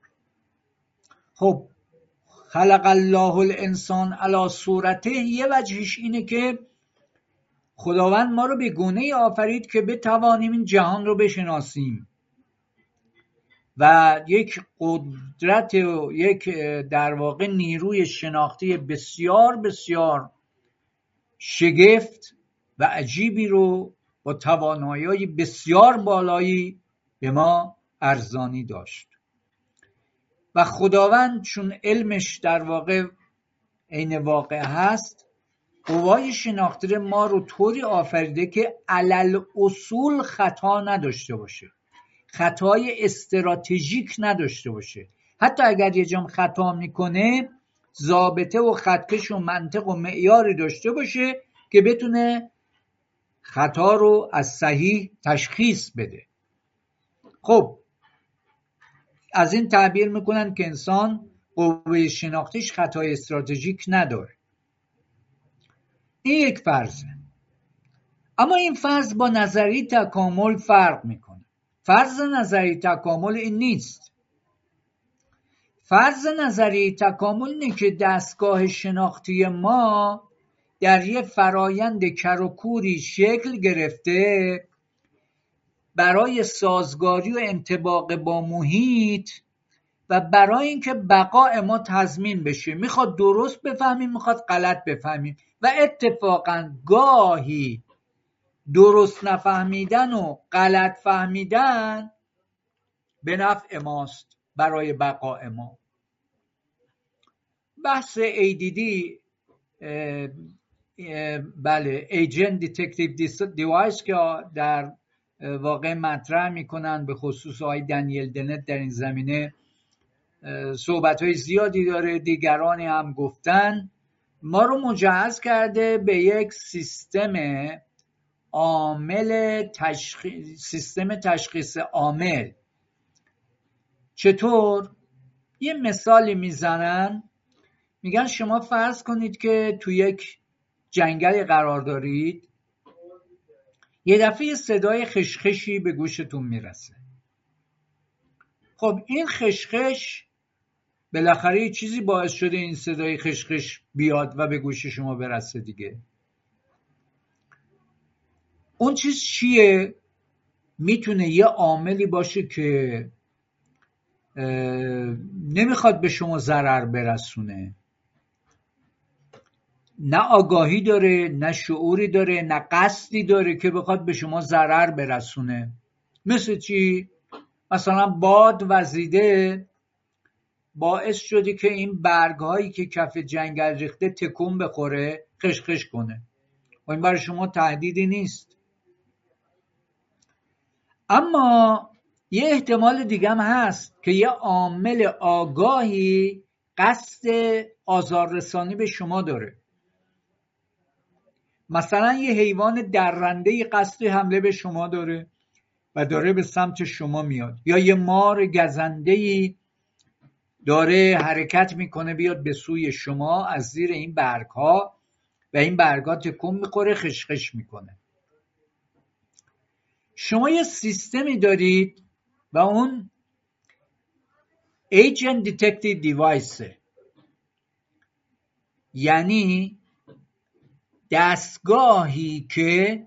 خب خلق الله الانسان علی صورته، یه وجهش اینه که خداوند ما رو به گونه‌ای آفرید که بتوانیم این جهان رو بشناسیم و یک قدرت و یک در واقع نیروی شناختی بسیار بسیار شگفت و عجیبی رو با توانایی بسیار بالایی به ما ارزانی داشت. و خداوند چون علمش در واقع عین واقع هست، قوای شناختی ما رو طوری آفریده که علل اصول خطا نداشته باشه، خطای استراتژیک نداشته باشه. حتی اگر یه جام خطا میکنه، ضابطه و خطکش و منطق و معیاری داشته باشه که بتونه خطا رو از صحیح تشخیص بده. خب از این تعبیر میکنن که انسان قوه شناختیش خطای استراتژیک نداره. این یک فرضه. اما این فرض با نظریه تکامل فرق میکنه. فرض نظریه تکامل این نیست. فرض نظریه تکامل اینه که دستگاه شناختی ما در یه فرایند کروکوری شکل گرفته برای سازگاری و انطباق با محیط و برای اینکه بقای ما تضمین بشه. میخواد درست بفهمیم، میخواد غلط بفهمیم، و اتفاقا گاهی درست نفهمیدن و غلط فهمیدن به نفع ماست برای بقای ما. بحث ای دی دی بله ایجنت دیتکتیو دیوایس که در واقع مطرح میکنن، به خصوص آقای دنیل دنت در این زمینه صحبت‌های زیادی داره، دیگرانی هم گفتن، ما رو مجهز کرده به یک سیستم عامل تشخیص سیستم تشخیص عامل. چطور؟ یه مثالی میزنن، میگن شما فرض کنید که تو یک جنگل قرار دارید، یه دفعه صدای خشخشی به گوشتون میرسه. خب این خشخش بالاخره یه چیزی باعث شده این صدای خشخش بیاد و به گوش شما برسه دیگه. اون چیز چیه؟ میتونه یه عاملی باشه که نمیخواد به شما ضرر برسونه، نه آگاهی داره، نه شعوری داره، نه قصدی داره که بخواد به شما ضرر برسونه. مثل چی؟ مثلا باد وزیده باعث شدی که این برگ‌هایی که کف جنگل ریخته تکون بخوره، خشخش کنه. و این برای شما تهدیدی نیست. اما یه احتمال دیگه هم هست که یه عامل آگاهی قصد آزاررسانی به شما داره. مثلا یه حیوان درنده قصد حمله به شما داره و داره به سمت شما میاد، یا یه مار گزنده‌ای داره حرکت میکنه بیاد به سوی شما از زیر این برگ‌ها و این برگ‌ها تکون میخوره، خشخش میکنه. شما یه سیستمی دارید و اون Agent Detective Device، یعنی دستگاهی که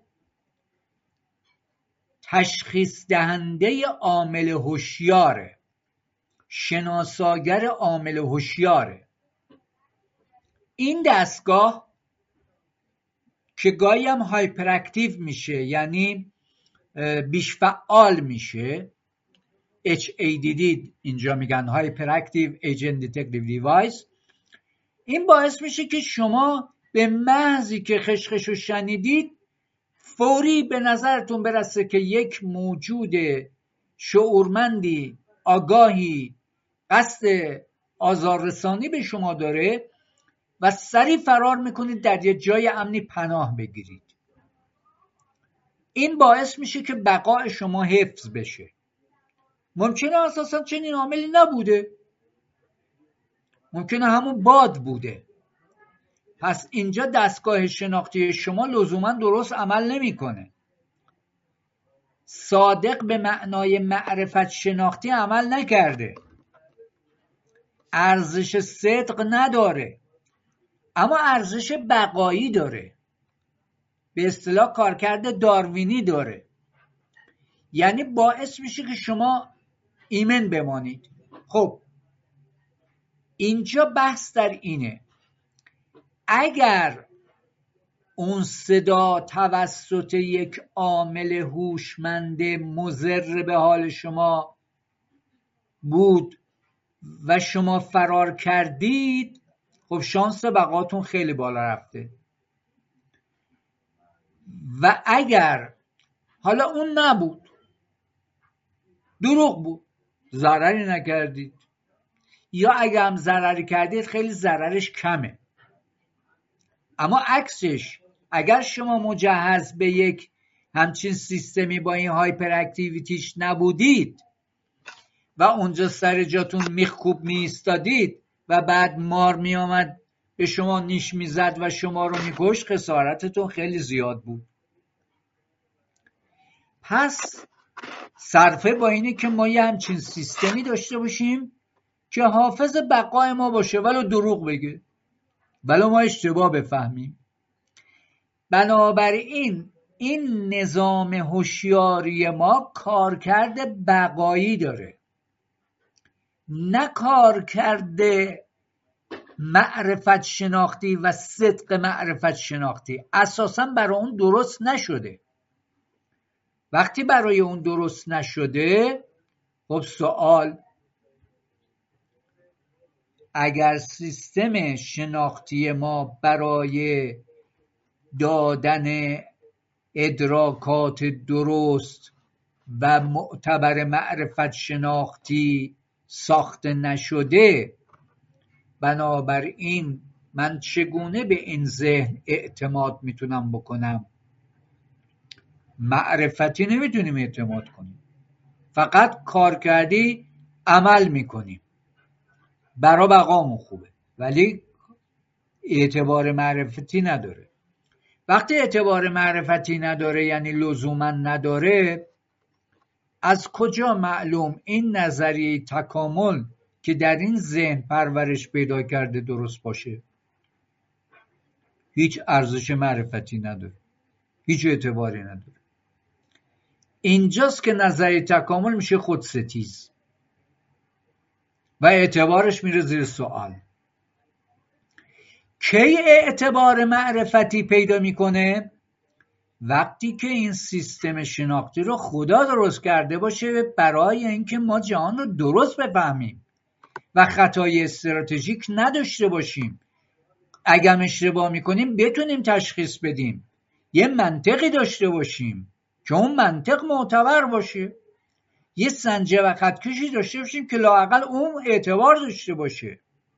تشخیص دهنده عامل هوشیاره، شناساگر عامل هوشیاره. این دستگاه که گاهی هم هایپر اکتیو میشه، یعنی بیش فعال میشه، اچ ای دی دی اینجا میگن هایپر اکتیو ایجنت دیتکتیو دیوایس، این باعث میشه که شما به محضی که خشخش رو شنیدید فوری به نظرتون برسه که یک موجود شعورمندی، آگاهی، قصد آزاررسانی به شما داره و سریع فرار میکنید، در یه جای امنی پناه بگیرید. این باعث میشه که بقای شما حفظ بشه. ممکنه اساسا چنین عاملی نبوده، ممکنه همون باد بوده. پس اینجا دستگاه شناختی شما لزوما درست عمل نمیکنه. صادق به معنای معرفت شناختی عمل نکرده، ارزش صدق نداره، اما ارزش بقایی داره. به اصطلاح کارکرد داروینی داره، یعنی باعث میشه که شما ایمن بمانید. خب اینجا بحث در اینه، اگر اون صدا توسط یک عامل هوشمند مضر به حال شما بود و شما فرار کردید، خب شانس بقاتون خیلی بالا رفته. و اگر حالا اون نبود، دروغ بود، ضرری نکردید، یا اگر هم ضرری کردید خیلی ضررش کمه. اما عکسش، اگر شما مجهز به یک همچین سیستمی با این هایپر اکتیویتیش نبودید و اونجا سر جاتون میخکوب میستادید و بعد مار میامد به شما نیش میزد و شما رو میکشت، خسارتتون خیلی زیاد بود. پس صرفه با اینه که ما یه همچین سیستمی داشته باشیم که حافظ بقای ما باشه، ولو دروغ بگه، ولو ما اشتباه بفهمیم. بنابراین این نظام هوشیاری ما کارکرد بقایی داره، نه کارکرد معرفت شناختی و صدق معرفت شناختی. اساساً برای اون درست نشده. وقتی برای اون درست نشده، خب سوال، اگر سیستم شناختی ما برای دادن ادراکات درست و معتبر معرفت شناختی ساخته نشده، بنابراین من چگونه به این ذهن اعتماد میتونم بکنم؟ معرفتی نمیتونیم اعتماد کنیم، فقط کار کردی عمل میکنیم، برا بقامون خوبه، ولی اعتبار معرفتی نداره. وقتی اعتبار معرفتی نداره یعنی لزوما نداره، از کجا معلوم این نظریه تکامل که در این ذهن پرورش پیدا کرده درست باشه؟ هیچ ارزش معرفتی نداره، هیچ اعتباری نداره. اینجاست که نظریه تکامل میشه خودستیز و اعتبارش میره زیر سوال. کی اعتبار معرفتی پیدا میکنه؟ وقتی که این سیستم شناختی رو خدا درست کرده باشه برای اینکه ما جهان رو درست بفهمیم و خطای استراتژیک نداشته باشیم. اگر اشتباه میکنیم بتونیم تشخیص بدیم، یه منطقی داشته باشیم که اون منطق معتبر باشه، یه سنجه و خطکشی داشته باشیم که لااقل اون اعتبار داشته باشه.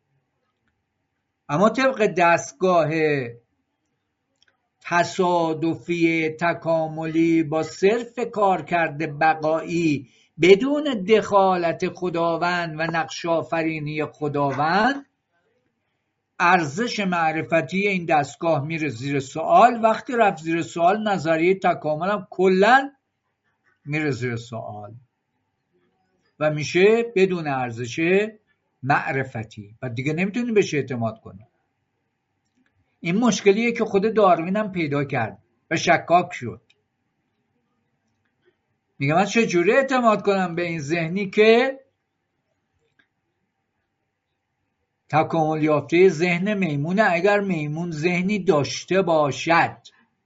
اما طبق دستگاه تصادفی تکاملی با صرف کارکرد بقایی بدون دخالت خداوند و نقش آفرینی خداوند، ارزش معرفتی این دستگاه میره زیر سوال. وقتی رفت زیر سوال، نظریه تکامل هم کلا میره زیر سوال و میشه بدون ارزش معرفتی و دیگه نمیتونی بهش اعتماد کنی. این مشکلیه که خود داروین هم پیدا کرد و شکاک شد. میگه من چجوری اعتماد کنم به این ذهنی که تکامل یافته ذهن میمونه، اگر میمون ذهنی داشته باشد.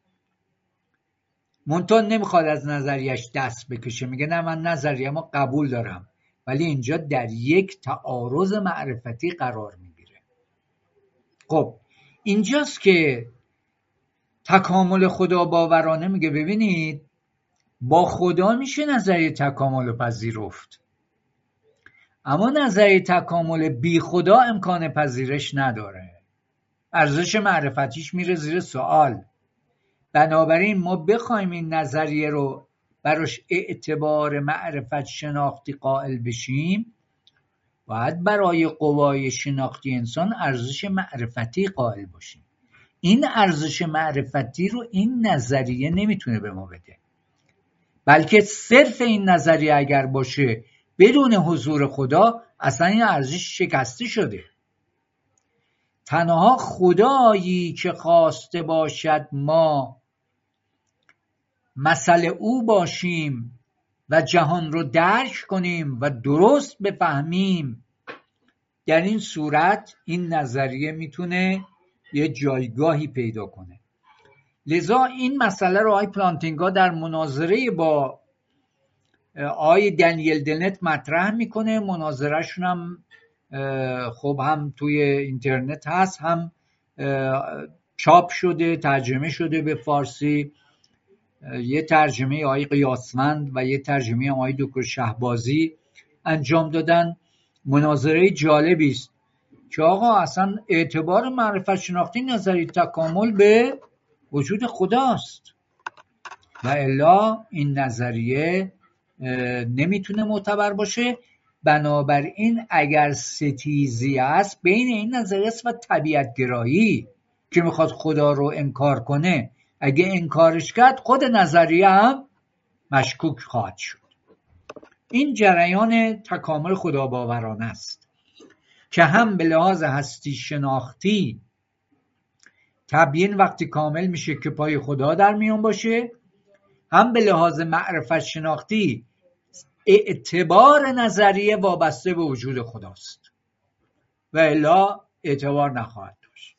منتها نمیخواد از نظریش دست بکشه، میگه نه من نظریه‌مو قبول دارم، ولی اینجا در یک تعارض معرفتی قرار میگیره. خب اینجاست که تکامل خدا باورانه میگه ببینید با خدا میشه نظریه تکامل پذیرفت، اما نظریه تکامل بی خدا امکان پذیرش نداره، ارزش معرفتیش میره زیر سوال. بنابراین ما بخوایم این نظریه رو براش اعتبار معرفت شناختی قائل بشیم، باید برای قوای شناختی انسان ارزش معرفتی قائل باشیم. این ارزش معرفتی رو این نظریه نمیتونه به ما بده، بلکه صرف این نظریه اگر باشه بدون حضور خدا، اصلا این ارزش شکسته شده. تنها خدایی که خواسته باشد ما مثل او باشیم و جهان رو درک کنیم و درست بفهمیم، در این صورت این نظریه میتونه یه جایگاهی پیدا کنه. لذا این مسئله رو آقای پلانتینگا در مناظره با آقای دنیل دنت مطرح میکنه. مناظرهشون هم خب هم توی اینترنت هست، هم چاپ شده، ترجمه شده به فارسی. یه ترجمه آقای قیاسمند و یه ترجمه آقای دکتر شهبازی انجام دادن. مناظره جالبی است که آقا اصلا اعتبار معرفت شناختی نظریه تکامل به وجود خداست و الا این نظریه نمیتونه معتبر باشه. بنابراین اگر ستیزی است بین این نظریه است و طبیعت گرایی که میخواد خدا رو انکار کنه، اگه انکارش کرد خود نظریه هم مشکوک خواهد شد. این جریان تکامل خداباورانه است که هم به لحاظ هستی شناختی تبیین وقتی کامل میشه که پای خدا در میون باشه، هم به لحاظ معرفت شناختی اعتبار نظریه وابسته به وجود خداست و الا اعتبار نخواهد داشت.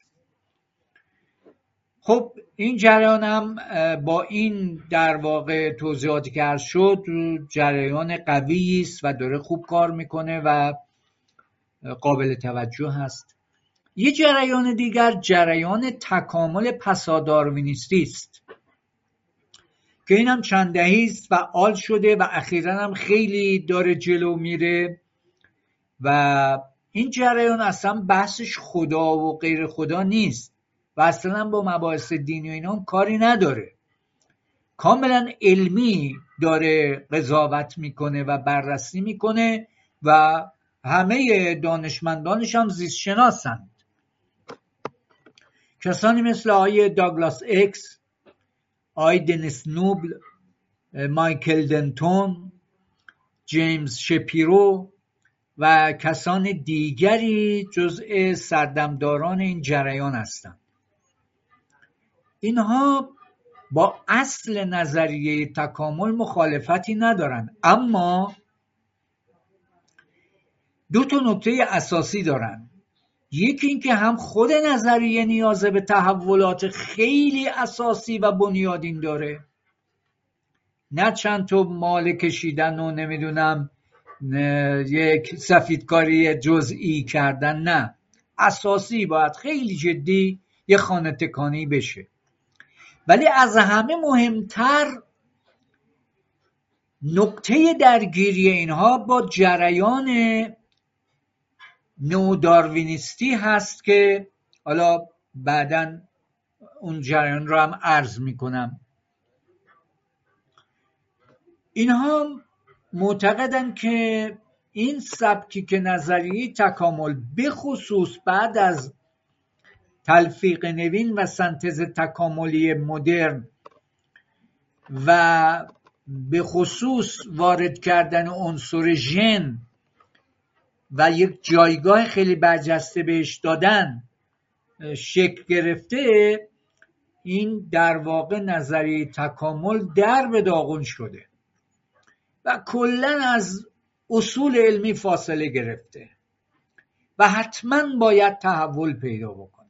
خب این جریان هم با این در واقع توضیحاتی که عرض شد جریان قوی است و داره خوب کار میکنه و قابل توجه هست. یه جریان دیگر جریان تکامل پساداروینیستی است که این هم چند دهه است فعال شده و اخیراً هم خیلی داره جلو میره و این جریان اصلا بحثش خدا و غیر خدا نیست و اصلا با مباحث دینی و اینا هم کاری نداره، کاملا علمی داره قضاوت میکنه و بررسی میکنه و همه دانشمندانش هم زیست شناسند. کسانی مثل آقای داگلاس اکس، آقای دنیس نوبل، مایکل دنتون، جیمز شپیرو و کسان دیگری جزء سردمداران این جریان هستند. اینها با اصل نظریه تکامل مخالفتی ندارن، اما دو تا نکته اساسی دارن. یکی این که هم خود نظریه نیاز به تحولات خیلی اساسی و بنیادین داره، نه چند تا مال کشیدن و نمیدونم یک سفیدکاری جزئی کردن، نه، اساسی باید خیلی جدی یه خانه تکانی بشه. ولی از همه مهمتر نقطه درگیری اینها با جریان نوداروینیستی هست که حالا بعداً اون جریان رو هم عرض میکنم. اینها معتقدن که این سبکی که نظریه تکامل به خصوص بعد از تلفیق نوین و سنتز تکاملی مدرن و به خصوص وارد کردن عنصر ژن و یک جایگاه خیلی برجسته بهش دادن شکل گرفته، این در واقع نظریه تکامل در به داغون شده و کلن از اصول علمی فاصله گرفته و حتما باید تحول پیدا بکنه.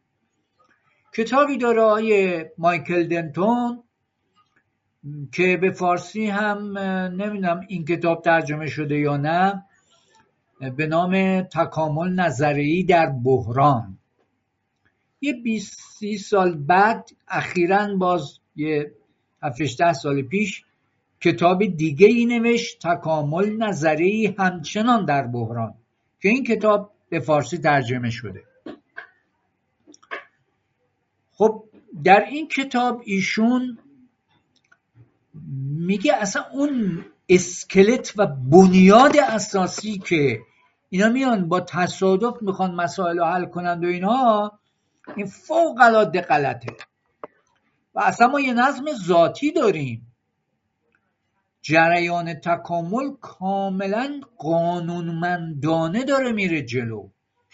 کتابی داره آقای مایکل دنتون که به فارسی هم نمیدونم این کتاب ترجمه شده یا نه، به نام تکامل نظریه‌ای در بحران. یه بیست سی سال بعد اخیراً باز یه هفت ده سال پیش کتاب دیگه ای نوشت، تکامل نظریه‌ای همچنان در بحران، که این کتاب به فارسی ترجمه شده. خب در این کتاب ایشون میگه اصلا اون اسکلت و بنیاد اساسی که اینا میان با تصادف میخوان مسائل رو حل کنند و اینا، این فوق العاده غلطه. و اصلا ما یه نظم ذاتی داریم، جریان تکامل کاملا قانونمندانه داره میره جلو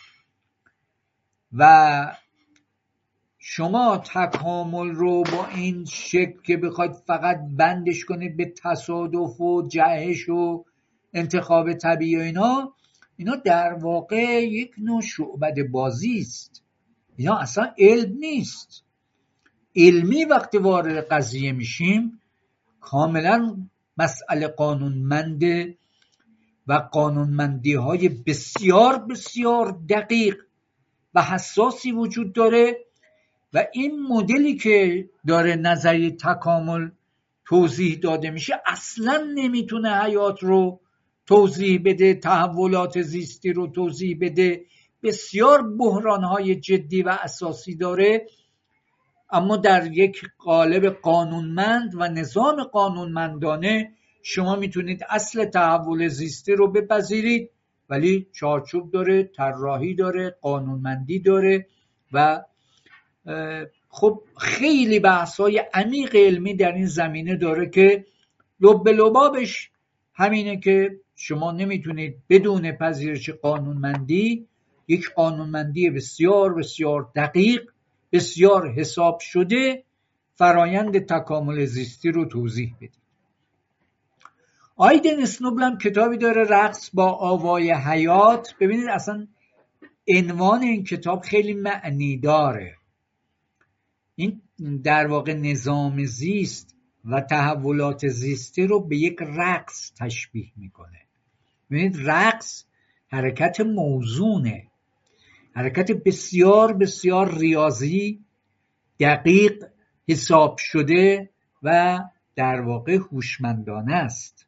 و شما تکامل رو با این شکل که بخواید فقط بندش کنید به تصادف و جهش و انتخاب طبیعی و اینا، اینا در واقع یک نوع شعبده بازی است. اینا اصلا علم نیست. علمی وقتی وارد قضیه میشیم کاملا مسئله قانونمنده و قانونمندی های بسیار بسیار دقیق و حساسی وجود داره و این مدلی که داره نظریه تکامل توضیح داده میشه اصلا نمیتونه حیات رو توضیح بده، تحولات زیستی رو توضیح بده، بسیار بحرانهای جدی و اساسی داره، اما در یک قالب قانونمند و نظام قانونمندانه شما میتونید اصل تحول زیستی رو بپذیرید، ولی چارچوب داره، طراحی داره، قانونمندی داره و خب خیلی بحث‌های عمیق علمی در این زمینه داره که لب به لبابش همینه که شما نمیتونید بدون پذیرش قانونمندی، یک قانونمندی بسیار بسیار دقیق، بسیار حساب شده، فرایند تکامل زیستی رو توضیح بدید. آیدن اسنوبل هم کتابی داره، رقص با آوای حیات. ببینید اصلا عنوان این کتاب خیلی معنی داره. این در واقع نظام زیست و تحولات زیستی رو به یک رقص تشبیه میکنه. ببینید رقص حرکت موزونه، حرکت بسیار بسیار ریاضی، دقیق، حساب شده و در واقع هوشمندانه است.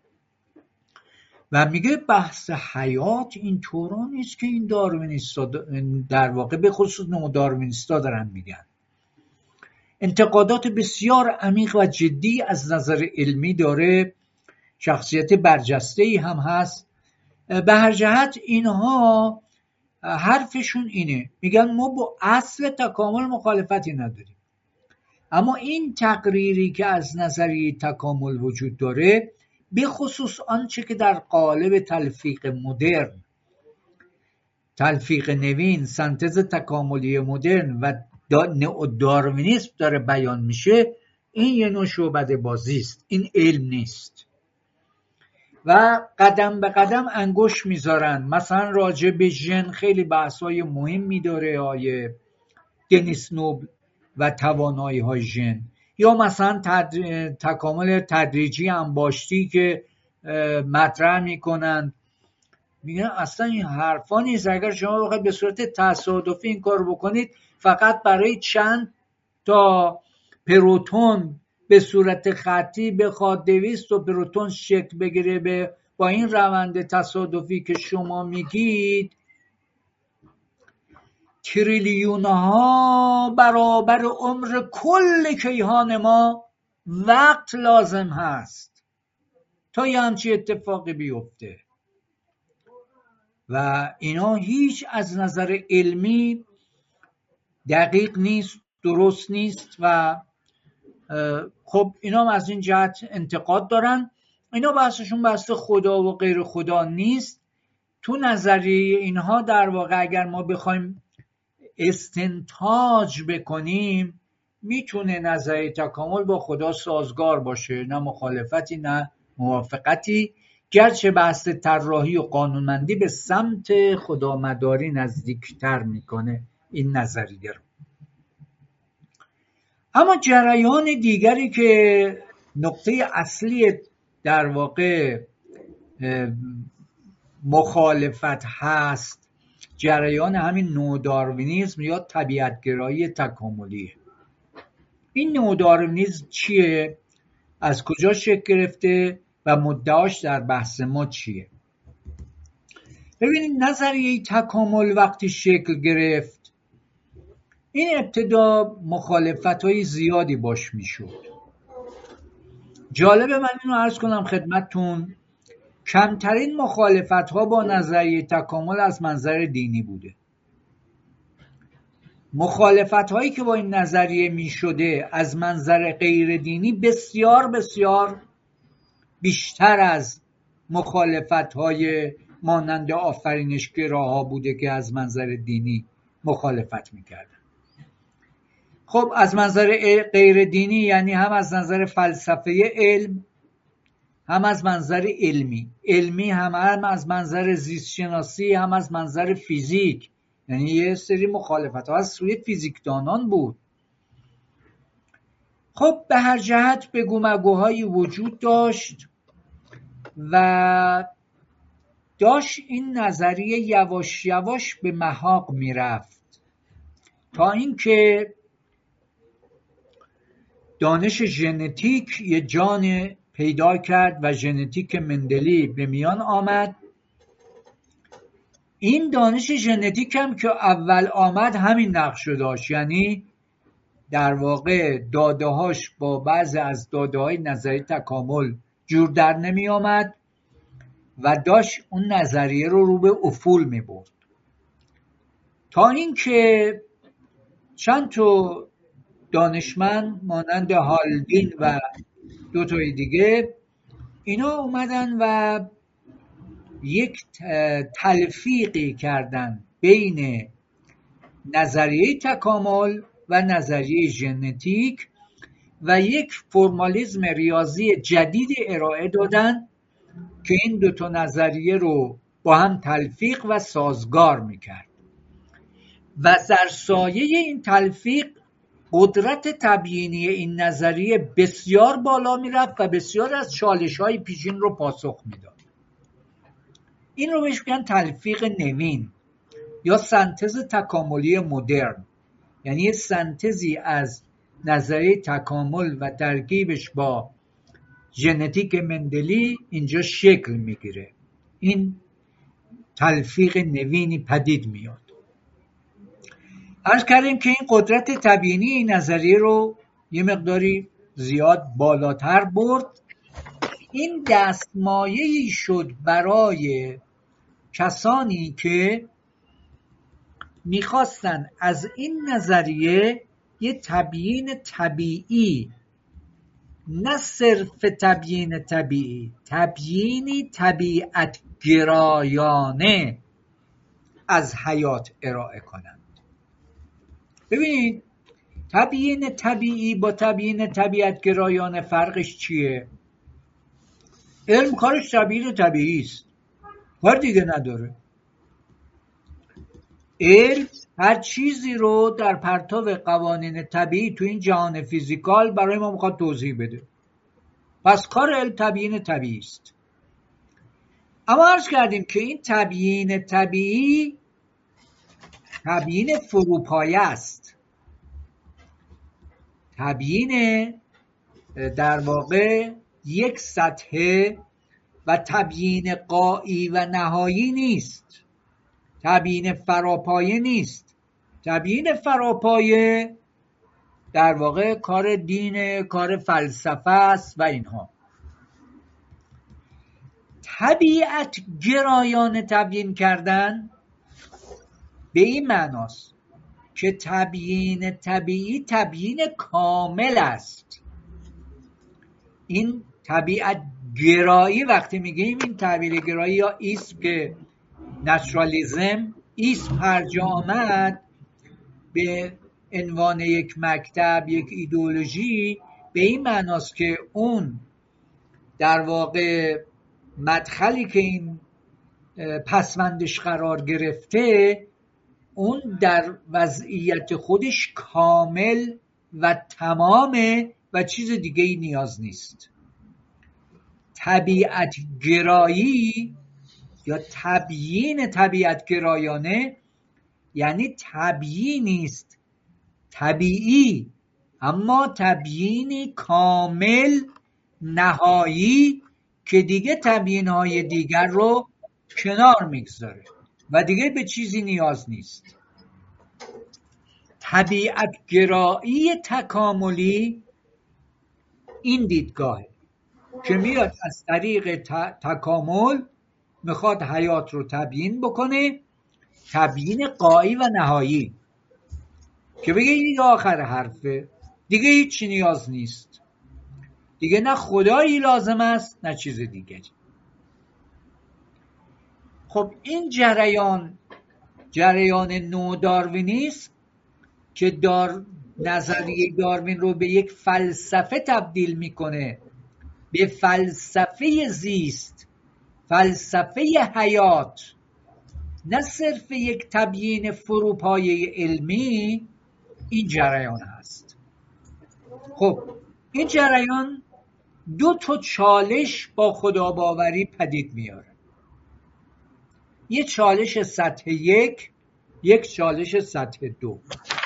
و میگه بحث حیات این طورا نیست که این داروینیستا در واقع به خصوص نو داروینیستا دارن میگن. انتقادات بسیار عمیق و جدی از نظر علمی داره، شخصیت برجسته‌ای هم هست. به هر جهت اینها حرفشون اینه، میگن ما با اصل تکامل مخالفتی نداریم، اما این تقریری که از نظریه تکامل وجود داره، به خصوص آنچه که در قالب تلفیق مدرن، تلفیق نوین، سنتز تکاملی مدرن و داروینیسم داره بیان میشه، این یه نوع شعبده بازی است، این علم نیست. و قدم به قدم انگوش میذارن، مثلا راجع به ژن خیلی بحث‌های مهمی داره آیه دنیس نوبل و توانایی های ژن، یا مثلا تدر... تکامل تدریجی انباشتی که مطرح میکنن، میگن اصلا این حرفا نیست. اگر شما بخواید به صورت تصادفی این کار بکنید، فقط برای چند تا پروتون به صورت خطی بخواد دویست تا پروتون شکل بگیره به با این روند تصادفی که شما میگید، تریلیون ها برابر عمر کل کیهان ما وقت لازم هست تا یه همچی اتفاقی بیفته. و اینا هیچ از نظر علمی دقیق نیست، درست نیست و خب اینا هم از این جهت انتقاد دارن. اینا بحثشون بحث خدا و غیر خدا نیست. تو نظریه اینها در واقع اگر ما بخوایم استنتاج بکنیم، میتونه نظریه تکامل با خدا سازگار باشه، نه مخالفتی نه موافقتی، گرچه بحث طراحی و قانونمندی به سمت خدامداری نزدیکتر میکنه این نظریه رو. اما جریان دیگری که نقطه اصلی در واقع مخالفت هست، جریان همین نوداروینیسم یا طبیعتگرایی تکاملیه. این نوداروینیسم چیه؟ از کجا شکل گرفته و مدعاش در بحث ما چیه؟ ببینید نظریه تکامل وقتی شکل گرفت، این ابتدا مخالفت‌های زیادی باش میشد. جالبه من اینو عرض کنم خدمتتون، کمترین مخالفت‌ها با نظریه تکامل از منظر دینی بوده. مخالفت‌هایی که با این نظریه میشده از منظر غیر دینی بسیار بسیار بیشتر از مخالفت‌های مانند آفرینشگراها بوده که از منظر دینی مخالفت میکردن. خب از منظر غیر دینی یعنی هم از نظر فلسفه علم، هم از منظر علمی علمی هم, هم از منظر زیست شناسی، هم از منظر فیزیک. یعنی یه سری مخالفت ها از سوی فیزیکدانان بود. خب به هر جهت بگو مگوهایی وجود داشت و داشت این نظریه یواش یواش به محاق میرفت تا اینکه دانش ژنتیک یه جان پیدا کرد و ژنتیک مندلی به میان آمد. این دانش ژنتیک هم که اول آمد همین نقش رو داشت، یعنی در واقع داده‌هاش با بعضی از داده‌های نظریه تکامل جور در نمی آمد و داشت اون نظریه رو رو به افول می برد، تا اینکه چند تا دانشمند مانند هالدین و دو تای دیگه اینا اومدن و یک تلفیقی کردن بین نظریه تکامل و نظریه ژنتیک و یک فرمالیسم ریاضی جدید ارائه دادن که این دو تا نظریه رو با هم تلفیق و سازگار میکرد و در سایه این تلفیق قدرت تبیینی این نظریه بسیار بالا میرفت و بسیار از چالش‌های پیشین رو پاسخ میداد. این رو بهش میگن تلفیق نوین یا سنتز تکاملی مدرن، یعنی سنتزی از نظریه تکامل و ترکیبش با ژنتیک مندلی اینجا شکل میگیره. این تلفیق نوینی پدید میاد. عرض کردیم که این قدرت تبیینی این نظریه رو یه مقداری زیاد بالاتر برد. این دستمایه‌ای شد برای کسانی که میخواستن از این نظریه یه تبیین طبیعی، نه صرف تبیین طبیعی، تبیینی طبیعت گرایانه از حیات ارائه کنند. ببینید تبیین طبیعی با تبیین طبیعت گرایانه فرقش چیه؟ علم کارش تبیین طبیعی است، کار دیگه نداره. علم هر چیزی رو در پرتو قوانین طبیعی تو این جهان فیزیکال برای ما میخواد توضیح بده، پس کار علم تبیین طبیعی است. اما عرض کردیم که این تبیین طبیعی تبیین فروپایه است، تبیین در واقع یک سطحه و تبیین غایی و نهایی نیست، تبیین فراپایه نیست. تبیین فراپایه در واقع کار دین، کار فلسفه است و اینها. طبیعت گرایانه تبیین کردن به این معناست که تبیین طبیعی تبیین کامل است. این طبیعت گرایی وقتی میگیم، این تعبیر گرایی یا اسم که نچرالیزم اسم هر جا آمد به عنوان یک مکتب، یک ایدئولوژی، به این معناست که اون در واقع مدخلی که این پسوندش قرار گرفته، اون در وضعیت خودش کامل و تمامه و چیز دیگه ای نیاز نیست. طبیعت گرایی یا تبیین طبیعت گرایانه یعنی تبیینی است طبیعی، اما تبیینی کامل نهایی که دیگه تبیین‌های دیگر رو کنار میگذاره و دیگه به چیزی نیاز نیست. طبیعت گرایی تکاملی این دیدگاهه که میاد از طریق تکامل میخواد حیات رو تبیین بکنه، تبیین غایی و نهایی، که بگه این آخر حرفه، دیگه هیچی نیاز نیست، دیگه نه خدایی لازم است نه چیز دیگری. خب این جریان جریان نو داروینیسم که دار نظریه داروین رو به یک فلسفه تبدیل میکنه، به فلسفه زیست، فلسفه حیات، نه صرف یک تبیین فروپایه علمی، این جریان هست. خب این جریان دو تا چالش با خداباوری پدید میاره، یک چالش سطح یک، یک چالش سطح دو.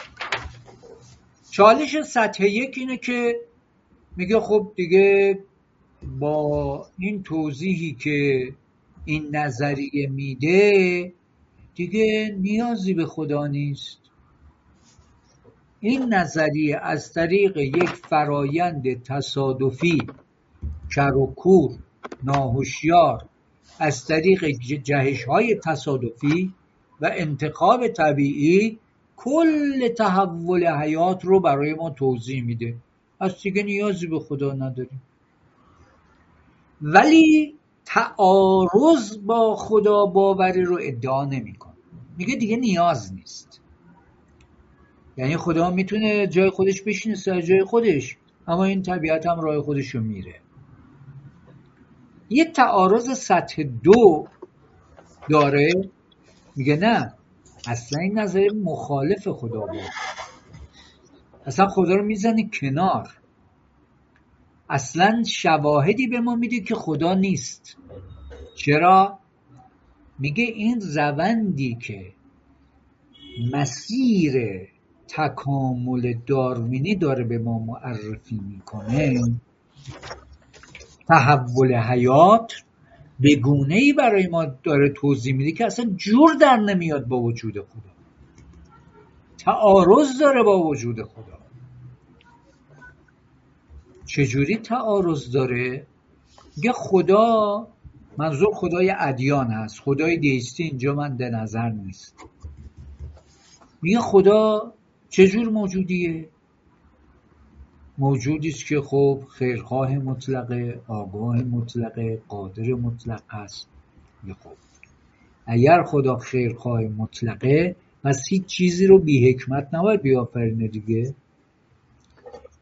چالش سطح یک اینه که میگه خب دیگه با این توضیحی که این نظریه میده دیگه نیازی به خدا نیست. این نظریه از طریق یک فرایند تصادفی، کر و کور، ناهوشیار، از طریق جهش‌های تصادفی و انتخاب طبیعی کل تحول حیات رو برای ما توضیح میده، از دیگه نیازی به خدا نداریم. ولی تعارض با خدا باوری رو ادعا نمی‌کنه، میگه دیگه نیاز نیست. یعنی خدا میتونه جای خودش بشینه سر جای خودش، اما این طبیعت هم راه خودش رو میره. یه تعارض سطح دو داره، میگه نه، اصلا این نظر مخالف خدا بود، اصلا خدا رو میزنی کنار، اصلا شواهدی به ما میده که خدا نیست. چرا؟ میگه این روندی که مسیر تکامل داروینی داره به ما معرفی میکنه، تحول حیات به گونه‌ای برای ما داره توضیح میده که اصلا جور در نمیاد با وجود خدا، تعارض داره با وجود خدا. چجوری تعارض داره؟ میگه خدا، منظور خدای ادیان هست، خدای دیستی اینجا من در نظر نیست. میگه خدا چجور موجودیه؟ موجودی است که خب خیرخواه مطلقه، آگاه مطلقه، قادر مطلق است. خب اگر خدا خیرخواه مطلقه، پس هیچ چیزی رو بی حکمت نباید بیافرینه دیگه.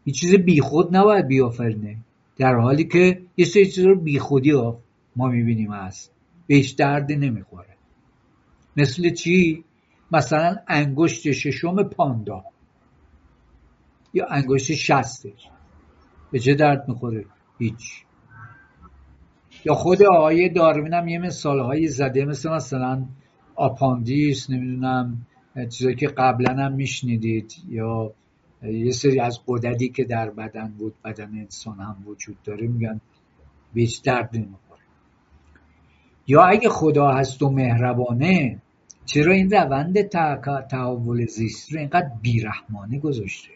هیچ چیز بیخود نباید بیافرینه، در حالی که یه سری چیز رو بیخودی ما میبینیم هست، بهش درد نمیخوره. مثل چی؟ مثلا انگشت ششم پاندا یا انگشت شستش به چه درد میخوره؟ هیچ. یا خود آقای داروین هم یه مثالهایی زده، مثل مثلا آپاندیس، نمیدونم چیزایی که قبلا هم میشنیدید، یا یه سری از غددی که در بدن بود، بدن انسان هم وجود داره، میگن هیچ درد نمیخوره. یا اگه خدا هست و مهربانه، چرا این روند تحول زیستی رو اینقدر بیرحمانه گذاشته؟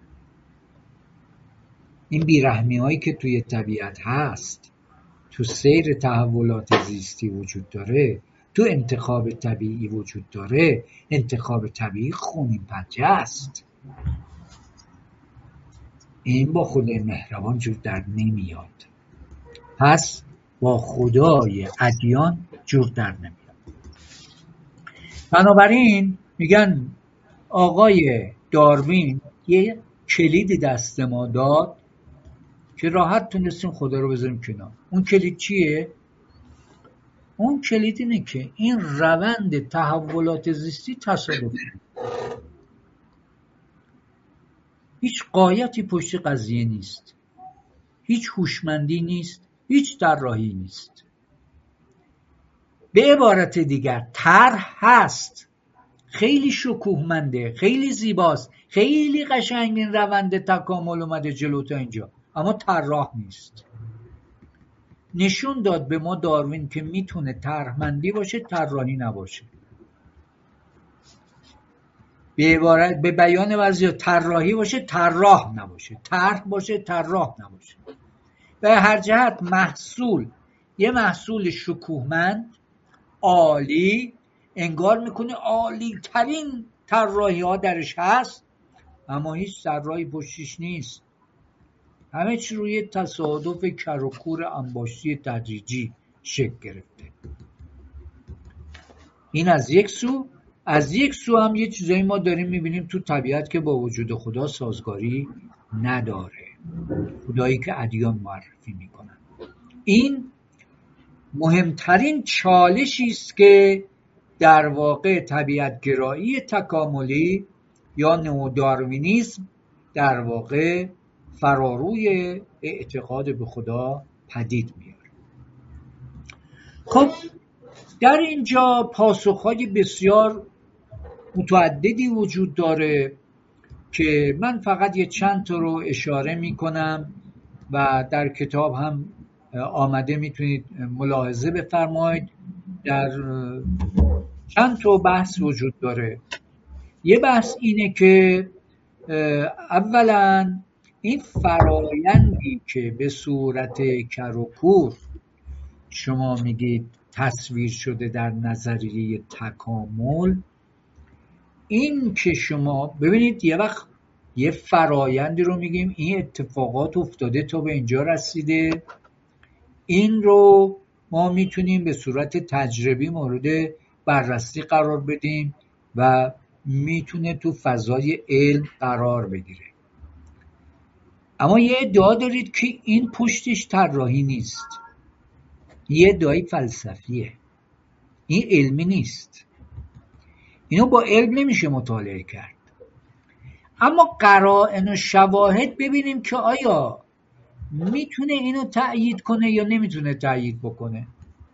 این بیرحمی هایی که توی طبیعت هست، تو سیر تحولات زیستی وجود داره، تو انتخاب طبیعی وجود داره. انتخاب طبیعی خونین پنجه است. این با خدای مهربان جور در نمیاد. پس با خدای ادیان جور در نمیاد. بنابراین میگن آقای داروین یه کلید دست ما داد که راحت تونستیم خدا رو بذاریم کنار. اون کلید چیه؟ اون کلید اینه که این روند تحولات زیستی تصادفی، هیچ غایتی پشت قضیه نیست، هیچ هوشمندی نیست، هیچ طراحی نیست. به عبارت دیگر طرح هست، خیلی شکوهمنده، خیلی زیباست، خیلی قشنگ این روند تکامل اومده جلو تا اینجا، اما طراح نیست. نشون داد به ما داروین که میتونه طرحمندی باشه، طراحی نباشه. به عبارت به بیان بعضی طراحی باشه، طراح نباشه، طرح باشه، طراح نباشه. به هر جهت محصول یه محصول شکوهمند، عالی، انگار میکنه عالی ترین طراحی ها درش هست، اما هیچ طراحی پشتش نیست. همه چی روی تصادف کر و کور انباشتی تدریجی شکل گرفته. این از یک سو. از یک سو هم یه چیزایی ما داریم میبینیم تو طبیعت که با وجود خدا سازگاری نداره، خدایی که ادیان معرفی میکنن. این مهمترین چالشی است که در واقع طبیعت گرایی تکاملی یا نئوداروینیسم در واقع فراروی اعتقاد به خدا پدید میاره. خب در اینجا پاسخهای بسیار متعددی وجود داره که من فقط یه چند تا رو اشاره میکنم و در کتاب هم آمده، میتونید ملاحظه بفرمایید. در چند تا بحث وجود داره. یه بحث اینه که اولا این فرایندی که به صورت کر و کور شما میگید تصویر شده در نظریه تکامل، این که شما ببینید یه وقت یه فرایندی رو میگیم این اتفاقات افتاده تا به اینجا رسیده، این رو ما میتونیم به صورت تجربی مورد بررسی قرار بدیم و میتونه تو فضای علم قرار بگیره. اما یه ادعا دارید که این پشتش طراحی نیست، یه ادعای فلسفیه، این علمی نیست، اینو با علم نمیشه مطالعه کرد. اما قرائن و شواهد ببینیم که آیا میتونه اینو تأیید کنه یا نمیتونه تأیید بکنه.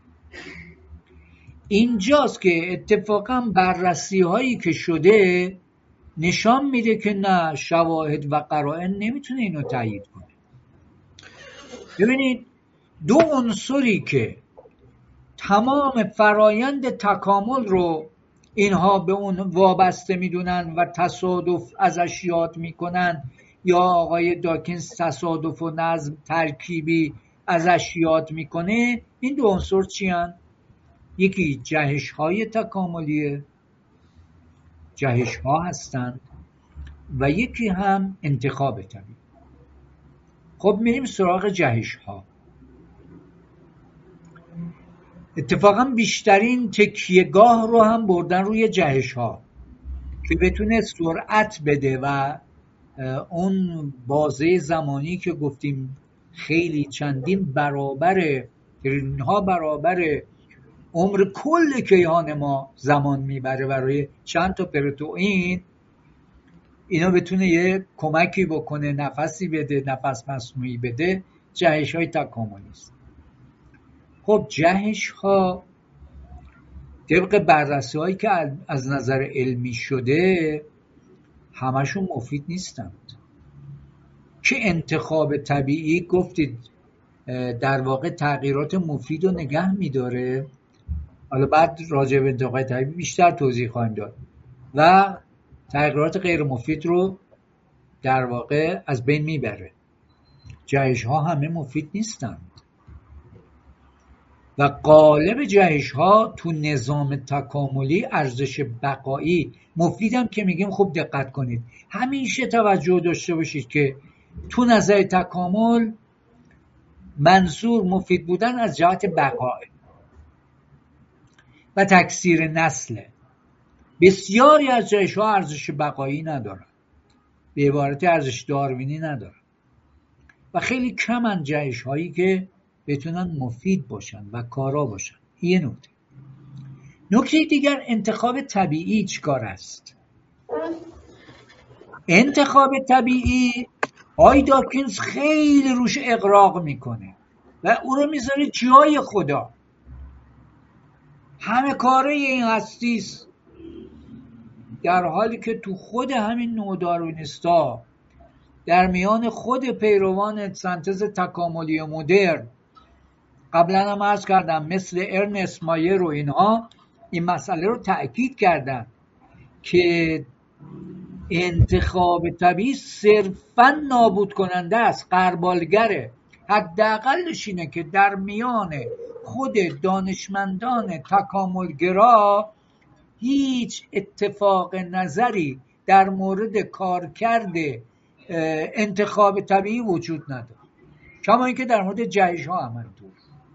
اینجاست که اتفاقا بررسی هایی که شده نشان میده که نه، شواهد و قرائن نمیتونه اینو تأیید کنه. ببینید دو عنصری که تمام فرایند تکامل رو اینها به اون وابسته میدونن و تصادف ازش یاد میکنن، یا آقای داکینز تصادف و نظم ترکیبی ازش یاد میکنه، این دو عنصر چی هن؟ یکی جهش های تکاملیه، جهش ها هستند، و یکی هم انتخاب طبیعی. خب میریم سراغ جهش ها. اتفاقا بیشترین تکیهگاه رو هم بردن روی جهش ها که بتونه سرعت بده و اون بازه زمانی که گفتیم خیلی چندین برابر تریلیون ها برابر عمر کل کیهان ما زمان میبره برای چند تا پروتئین، اینا بتونه یه کمکی بکنه، نفسی بده، نفس مصنوعی بده، جهش های تکاملی است. خب جهش ها طبق بررسی هایی که از نظر علمی شده همشون مفید نیستند. که انتخاب طبیعی گفتید در واقع تغییرات مفید رو نگه میداره، حالا بعد راجع به انتخاب طبیعی بیشتر توضیح خواهیم داد، و تغییرات غیر مفید رو در واقع از بین میبره. جهش ها همه مفید نیستند و قالب جهش ها تو نظام تکاملی ارزش بقایی مفیدم که میگیم. خوب دقت کنید، همیشه توجه داشته باشید که تو نظر تکامل منظور مفید بودن از جهت بقای و تکثیر نسله. بسیاری از جهش ها ارزش بقایی ندارن، به عبارت ارزش داروینی ندارن و خیلی کمن جهش هایی که بتونن مفید باشن و کارا باشن. یه نکته. نکته دیگر، انتخاب طبیعی چیکار است؟ انتخاب طبیعی آی داکینز خیلی روش اغراق میکنه و او رو میذاره جای خدا. همه کاره این هستیست، در حالی که تو خود همین نوع داروینیستا در میان خود پیروان سنتز تکاملی مدرن، قبلا هم عرض کردم مثل ارنست مایر و اینها این مسئله رو تأکید کردن که انتخاب طبیعی صرفاً نابود کننده است، غربالگره. حداقلش اینه که در میان خود دانشمندان تکاملگرا هیچ اتفاق نظری در مورد کارکرد انتخاب طبیعی وجود نداره، کما اینکه در مورد جهش ها همینطور.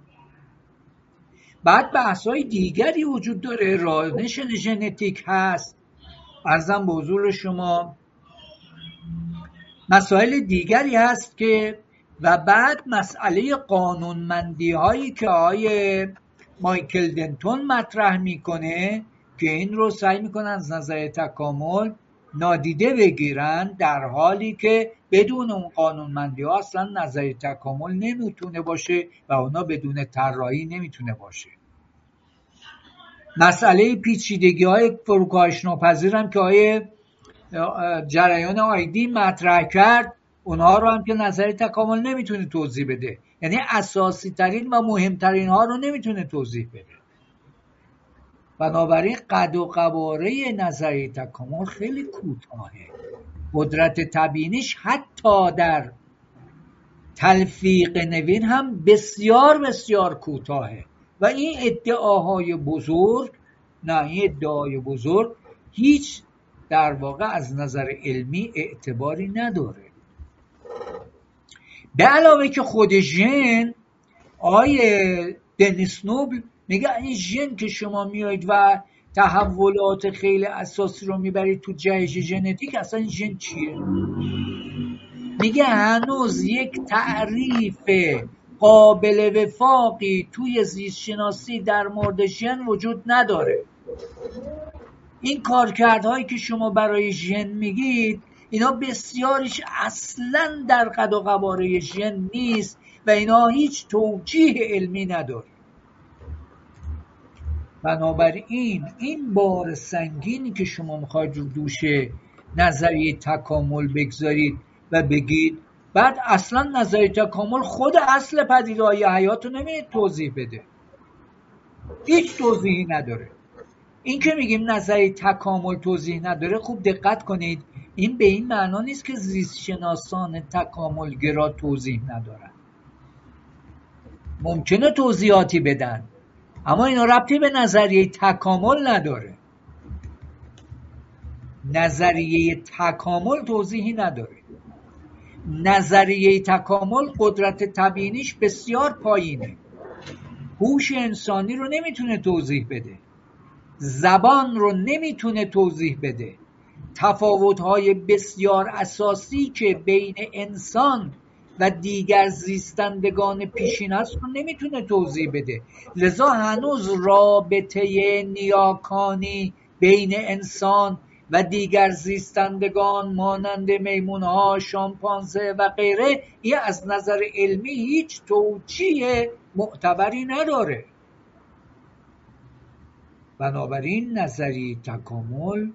بعد بحث‌های دیگری وجود داره، رانش ژنتیک هست، عرضم به حضور شما مسائل دیگری هست که، و بعد مسئله قانونمندی هایی که آقای مایکل دنتون مطرح میکنه که این رو سعی میکنن از نظر تکامل نادیده بگیرن، در حالی که بدون اون قانونمندی ها اصلا نظر تکامل نمیتونه باشه و اونا بدون طراحی نمیتونه باشه. مسئله پیچیدگی های فروکاهش ناپذیرم که آقای جریان آیدی مطرح کرد، اونها رو هم که نظر تکامل نمیتونه توضیح بده، یعنی اساسی ترین و مهمترین ها رو نمیتونه توضیح بده. بنابراین قد و قواره نظریه تکامل خیلی کوتاهه. قدرت تبیینیش حتی در تلفیق نوین هم بسیار بسیار کوتاهه و این ادعاهای بزرگ، نه این ادعای بزرگ هیچ در واقع از نظر علمی اعتباری نداره. به علاوه که خود ژن، آقای دنیس نوبل میگه این ژن که شما میایید و تحولات خیلی اساسی رو میبرید تو جهش ژنتیک، اصلا این ژن چیه؟ میگه هنوز یک تعریف قابل وفاقی توی زیست شناسی در مورد ژن وجود نداره. این کارکردهایی که شما برای ژن میگید اینا بسیاریش اصلا در قد و قواره ژن نیست و اینا هیچ توجیه علمی نداره. بنابراین این بار سنگینی که شما میخواید رو دوش نظریه تکامل بگذارید و بگید بعد اصلا نظریه تکامل خود اصل پدیده‌های حیات رو نمیاد توضیح بده، هیچ توضیحی نداره. این که میگیم نظریه تکامل توضیح نداره، خوب دقت کنید، این به این معنا نیست که زیست شناسان تکاملگرا توضیح ندارن. ممکنه توضیحاتی بدن اما اینا ربطی به نظریه تکامل نداره. نظریه تکامل توضیحی نداره. نظریه تکامل قدرت تبیینیش بسیار پایینه، هوش انسانی رو نمیتونه توضیح بده، زبان رو نمیتونه توضیح بده، تفاوت‌های بسیار اساسی که بین انسان و دیگر زیستندگان پیشین است رو نمیتونه توضیح بده. لذا هنوز رابطه نیاکانی بین انسان و دیگر زیستندگان مانند میمون‌ها، شامپانزه و غیره، این از نظر علمی هیچ توجیه معتبری نداره. بنابراین نظریه تکامل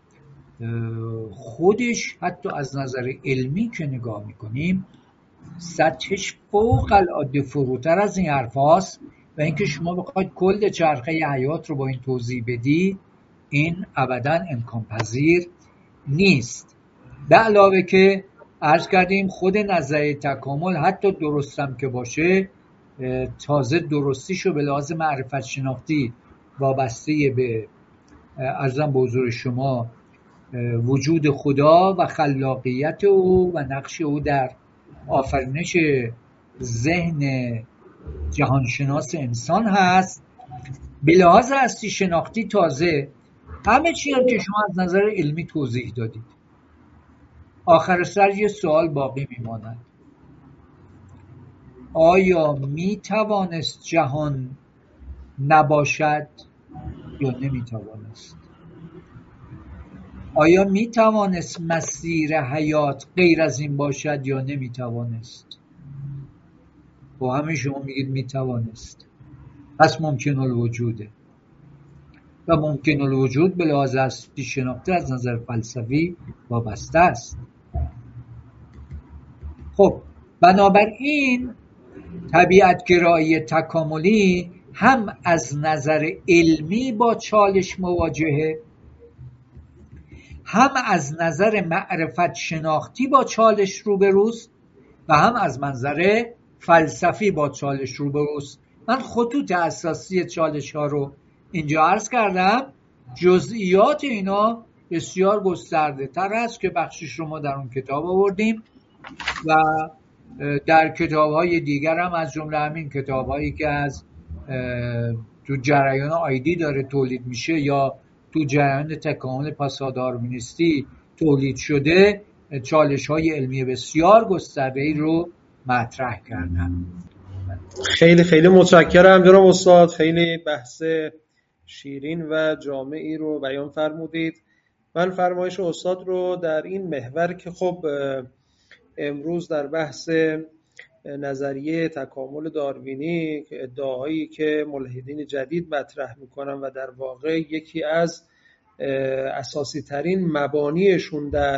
خودش حتی از نظر علمی که نگاه میکنیم سطحش فوق العاده فروتر از این حرف هاست و اینکه شما بخواید کل چرخه حیات رو با این توضیح بدی، این ابداً امکان پذیر نیست. به علاوه که عرض کردیم خود نظریه تکامل حتی درستم که باشه، تازه درستیشو به لحاظ معرفت شناختی وابسته به عرضم به حضور شما وجود خدا و خلاقیت او و نقش او در آفرینش ذهن جهانشناس انسان هست. به لحاظ هستی شناختی تازه همه چی هم که شما از نظر علمی توضیح دادید. آخر سر یه سوال باقی میماند: آیا می توانست جهان نباشد یا نمی توانست؟ آیا می توانست مسیر حیات غیر از این باشد یا نمی توانست؟ با همه شما میگید می توانست، پس ممکن الوجوده و ممکن الوجود به لحاظ هستی شناختی از نظر فلسفی وابسته است. خب بنابراین طبیعت گرایی تکاملی هم از نظر علمی با چالش مواجهه، هم از نظر معرفت شناختی با چالش روبروست و هم از منظر فلسفی با چالش روبروست. من خطوط اساسی چالش ها رو اینجا عرض کردم، جزئیات اینا بسیار گسترده تر است که بخشش رو ما در اون کتاب آوردیم و در کتاب های دیگر هم از جمله همین کتاب هایی که از تو جریان آیدی داره تولید میشه یا تو جریان تکامل پاسادارمینیستی تولید شده، چالش های علمی بسیار گسترده ای رو مطرح کردن. خیلی خیلی متشکرم جناب استاد، خیلی بحث شیرین و جامعی رو بیان فرمودید. من فرمایش استاد رو در این محور که خب امروز در بحث نظریه تکامل داروینی که ادعاهایی که ملحدین جدید مطرح میکنن و در واقع یکی از اساسی ترین مبانیشون در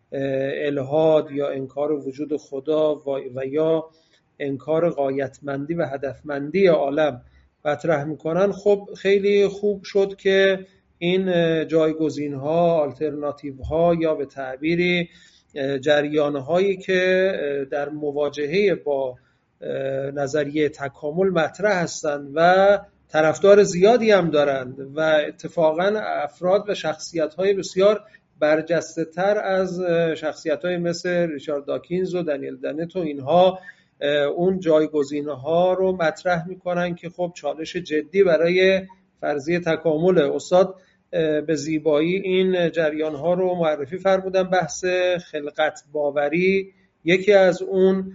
الحاد یا انکار وجود خدا و یا انکار غایتمندی و هدفمندی عالم مطرح میکنن، خب خیلی خوب شد که این جایگزین‌ها، آلترناتیوها یا به تعبیری جریان‌هایی که در مواجهه با نظریه تکامل مطرح هستند و طرفدار زیادی هم دارند و اتفاقاً افراد و شخصیت‌های بسیار برجسته تر از شخصیت‌های مثل ریچارد داکینز و دنیل دنت و اینها اون جایگزین‌ها رو مطرح می‌کنن که خب چالش جدی برای فرضیه تکامل. استاد به زیبایی این جریان‌ها رو معرفی فرمودن. بحث خلقت باوری یکی از اون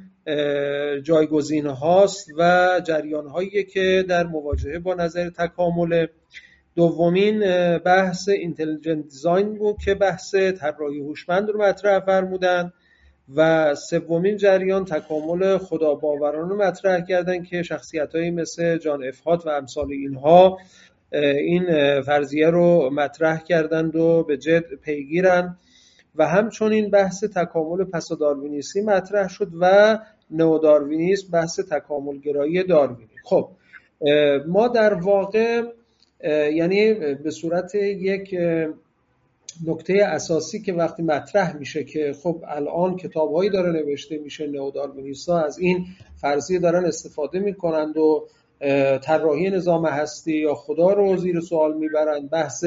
جایگزین‌هاست و جریان‌هایی که در مواجهه با نظر تکامل. دومین بحث اینتلیجنت دیزاین بود که بحث طراحی هوشمند رو مطرح فرمودن و سومین جریان تکامل خداباورانه رو مطرح کردن که شخصیت‌هایی مثل جان افهات و امثال اینها این فرضیه رو مطرح کردند و به جد پیگیرن و همچنین بحث تکامل پساداروینیستی مطرح شد و نئوداروینیسم، بحث تکامل گرایی داروینی. خب ما در واقع یعنی به صورت یک نکته اساسی که وقتی مطرح میشه که خب الان کتاب‌هایی داره نوشته میشه، نئوداروینیست‌ها از این فرضیه دارن استفاده میکنند و طراحی نظام هستی یا خدا رو زیر سوال میبرند، بحث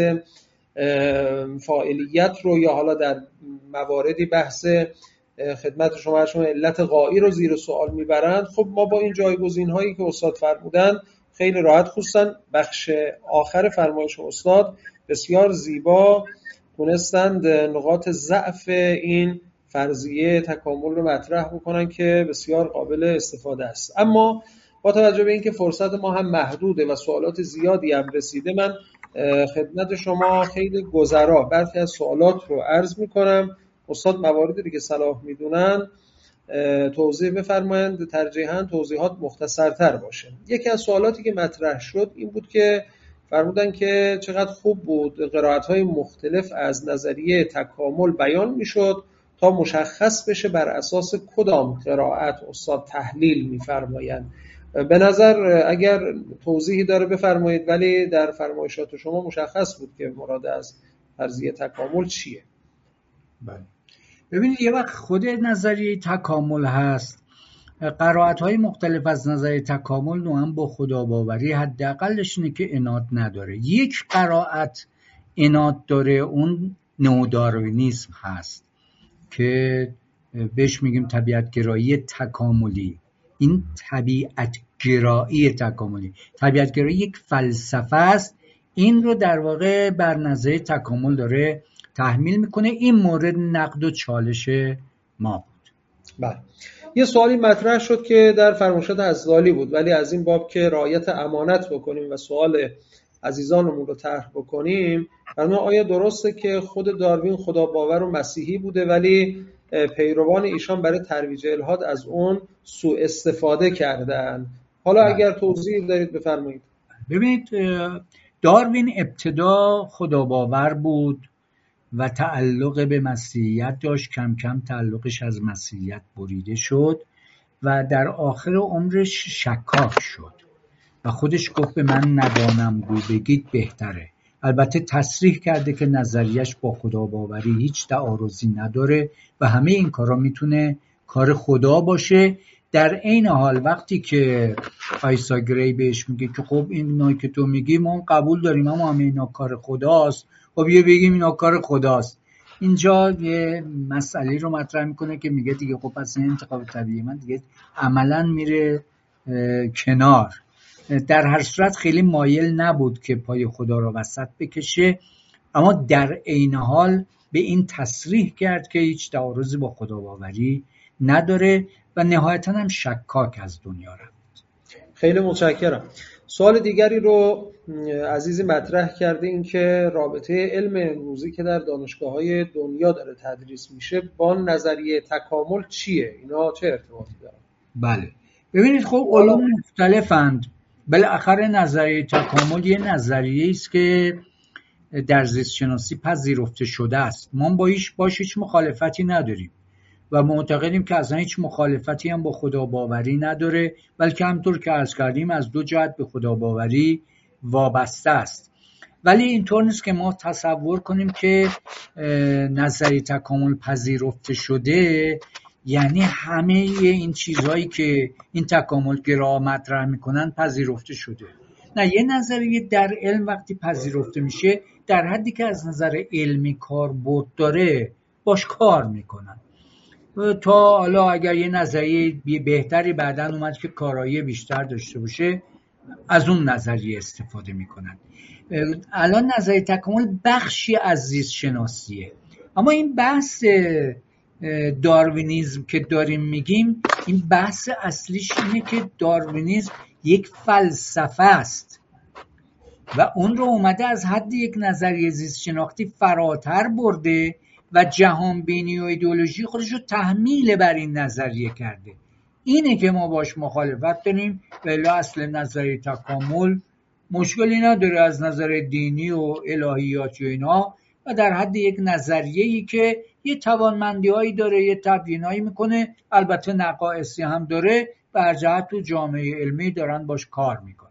فاعلیت رو یا حالا در مواردی بحث خدمت شما شما علت غایی رو زیر سوال میبرند. خب ما با این جایگزین‌هایی که استاد فرمودن خیلی راحت، خصوصا بخش آخر فرمایش استاد بسیار زیبا تونستند نقاط ضعف این فرضیه تکامل رو مطرح بکنن که بسیار قابل استفاده است. اما با توجه به اینکه فرصت ما هم محدوده و سوالات زیادی هم رسیده، من خدمت شما خیلی گذرا برخی از سوالات رو عرض میکنم. استاد مواردی که صلاح میدونن توضیح بفرمایند، ترجیحاً توضیحات مختصرتر باشه. یکی از سوالاتی که مطرح شد این بود که فرمودن که چقدر خوب بود قرائت‌های مختلف از نظریه تکامل بیان میشد تا مشخص بشه بر اساس کدام قرائت استاد تحلیل میفرمایند. به نظر اگر توضیحی داره بفرمایید، ولی در فرمایشات شما مشخص بود که مراد از فرضیه تکامل چیه. بله. ببینید یه وقت خود نظریه تکامل هست، قرائت‌های مختلف از نظریه تکامل نوعاً با خداباوری حداقلش اینه که عناد نداره. یک قرائت عناد داره، اون نئوداروینیسم هست که بهش میگیم طبیعت گرایی تکاملی. این طبیعت گرایی تکاملی، طبیعت گرایی یک فلسفه است، این رو در واقع بر نظریه تکامل داره تحمیل میکنه. این مورد نقد و چالش ما بود. بله. یه سوالی مطرح شد که در فرمایشات ازدالی بود، ولی از این باب که رعایت امانت بکنیم و سوال عزیزانمون رو طرح بکنیم، فرمودن آیا درسته که خود داروین خدا باور و مسیحی بوده ولی پیروان ایشان برای ترویج الحاد از اون سوء استفاده کردن؟ حالا اگر توضیح دارید بفرمایید. ببینید داروین ابتدا خدا باور بود و تعلق به مسیحیت داشت، کم کم تعلقش از مسیحیت بریده شد و در آخر عمرش شکاک شد و خودش گفت به من ندانم گو بگید بهتره. البته تصریح کرده که نظریش با خدا باوری هیچ تعارضی نداره و همه این کارا میتونه کار خدا باشه. در عین حال وقتی که آیسا گری بهش میگه که خب اینا که تو میگی ما قبول داریم اما همه اینا کار خداست، خب یه بگیم اینا کار خداست، اینجا یه مسئله رو مطرح میکنه که میگه دیگه خب پس این انتخاب طبیعی من دیگه عملا میره کنار. در هر صورت خیلی مایل نبود که پای خدا رو وسط بکشه، اما در عین حال به این تصریح کرد که هیچ تعارضی با خدا باوری نداره و نهایتاً هم شکاک از دنیا رفت. خیلی متشکرم. سوال دیگری رو عزیزی مطرح کرده، این که رابطه علم امروزی که در دانشگاه‌های دنیا داره تدریس میشه با نظریه تکامل چیه؟ اینا چه ارتباطی دارن؟ بله ببینید خب علوم مختلفند، بالاخره نظریه تکامل یه نظریه است که در زیست شناسی پذیرفته شده است. ما با هیچ باش هیچ مخالفتی نداریم و معتقدیم که اصلا هیچ مخالفتی هم با خدا باوری نداره، بلکه همطور که عرض کردیم از دو جهت به خدا باوری وابسته است. ولی اینطور نیست که ما تصور کنیم که نظریه تکامل پذیرفته شده یعنی همه این چیزهایی که این تکامل گرا مطرح میکنن پذیرفته شده. نه، یه نظریه در علم وقتی پذیرفته میشه در حدی که از نظر علمی کاربرد داره باش کار میکنن، تا حالا اگر یه نظریه بهتری بعداً اومد که کارایی بیشتر داشته باشه از اون نظریه استفاده میکنن. الان نظریه تکامل بخشی از زیست شناسیه، اما این بحث داروینیسم که داریم میگیم، این بحث اصلیش اینه که داروینیسم یک فلسفه است و اون رو اومده از حد یک نظریه زیست شناختی فراتر برده و جهان بینی و ایدئولوژی خودش رو تحمیل بر این نظریه کرده. اینه که ما باش مخالفت داریم. ولی اصل نظریه تکامل مشکلی نداره از نظر دینی و الهیاتی و اینا، و در حد یک نظریه‌ای که یه توانمندی‌هایی داره، یه تبیینایی میکنه، البته نقایصی هم داره، بر جهت تو جامعه علمی دارن باش کار میکنن.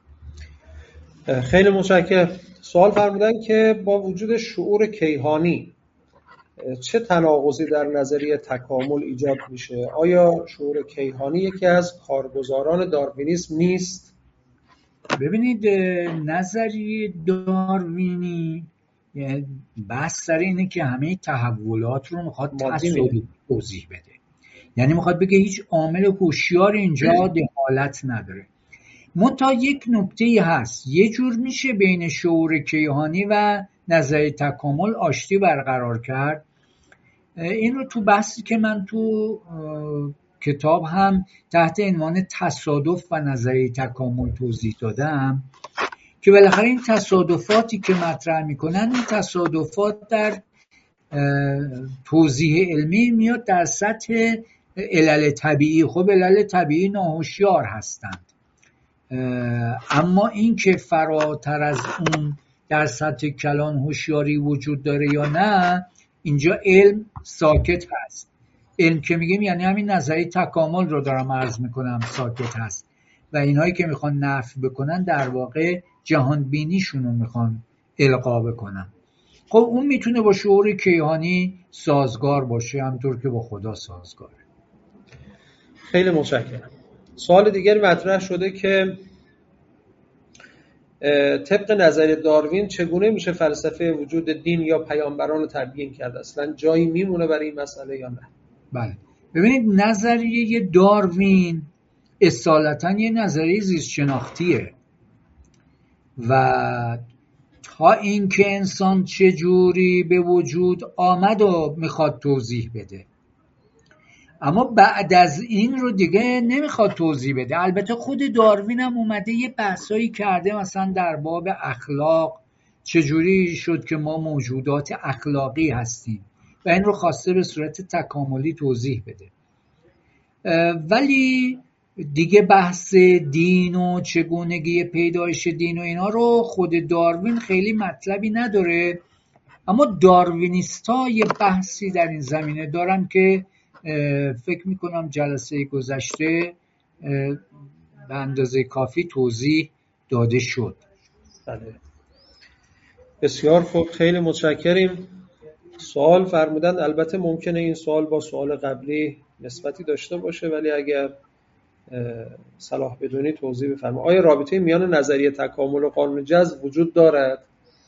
خیلی متشکرم. سوال فرمودن که با وجود شعور کیهانی چه تناقضی در نظریه تکامل ایجاد میشه؟ آیا شعور کیهانی یکی از کارگزاران داروینیسم نیست؟ ببینید نظریه داروینی بحث سر اینه که همه تحولات رو میخواد توضیح بده، یعنی میخواد بگه هیچ عامل هوشیار اینجا دخالت نداره. منتها یک نکته هست، یه جور میشه بین شعور کیهانی و نظریه تکامل آشتی برقرار کرد. این رو تو بحثی که من تو کتاب هم تحت عنوان تصادف و نظریه تکامل توضیح دادم که بالاخره این تصادفاتی که مطرح میکنن، این تصادفات در توضیح علمی میاد در سطح علل طبیعی. خب علل طبیعی ناهوشیار هستند، اما این که فراتر از اون در سطح کلان هوشیاری وجود داره یا نه، اینجا علم ساکت هست. علم که میگیم یعنی همین نظریه تکامل رو دارم عرض میکنم ساکت هست و اینهایی که میخوان نفی بکنن در واقع جهان بینیشون رو میخوان القا بکنن. خب اون میتونه با شعور کیهانی سازگار باشه، همطور که با خدا سازگاره. خیلی متشکرم. سوال دیگری مطرح شده که طبق نظریه داروین چگونه میشه فلسفه وجود دین یا پیامبران رو تبیین کرد؟ اصلا جایی میمونه برای این مسئله یا نه؟ بله، ببینید نظریه داروین اصالتا یه نظریه زیست شناختیه و تا اینکه انسان چجوری به وجود آمد و میخواد توضیح بده، اما بعد از این رو دیگه نمیخواد توضیح بده. البته خود داروین هم اومده یه بحثایی کرده، مثلا در باب اخلاق، چجوری شد که ما موجودات اخلاقی هستیم و این رو خواسته به صورت تکاملی توضیح بده. ولی دیگه بحث دین و چگونگی پیدایش دین و اینا رو خود داروین خیلی مطلبی نداره، اما داروینیستا یه بحثی در این زمینه دارن که فکر میکنم جلسه گذشته به اندازه کافی توضیح داده شد. بله. بسیار خوب، خیلی متشکریم. سوال فرمودن، البته ممکنه این سوال با سوال قبلی نسبتی داشته باشه، ولی اگر صلاح بدونی توضیح بفرمایید. آیا رابطه میان نظریه تکامل و قانون جذب وجود دارد؟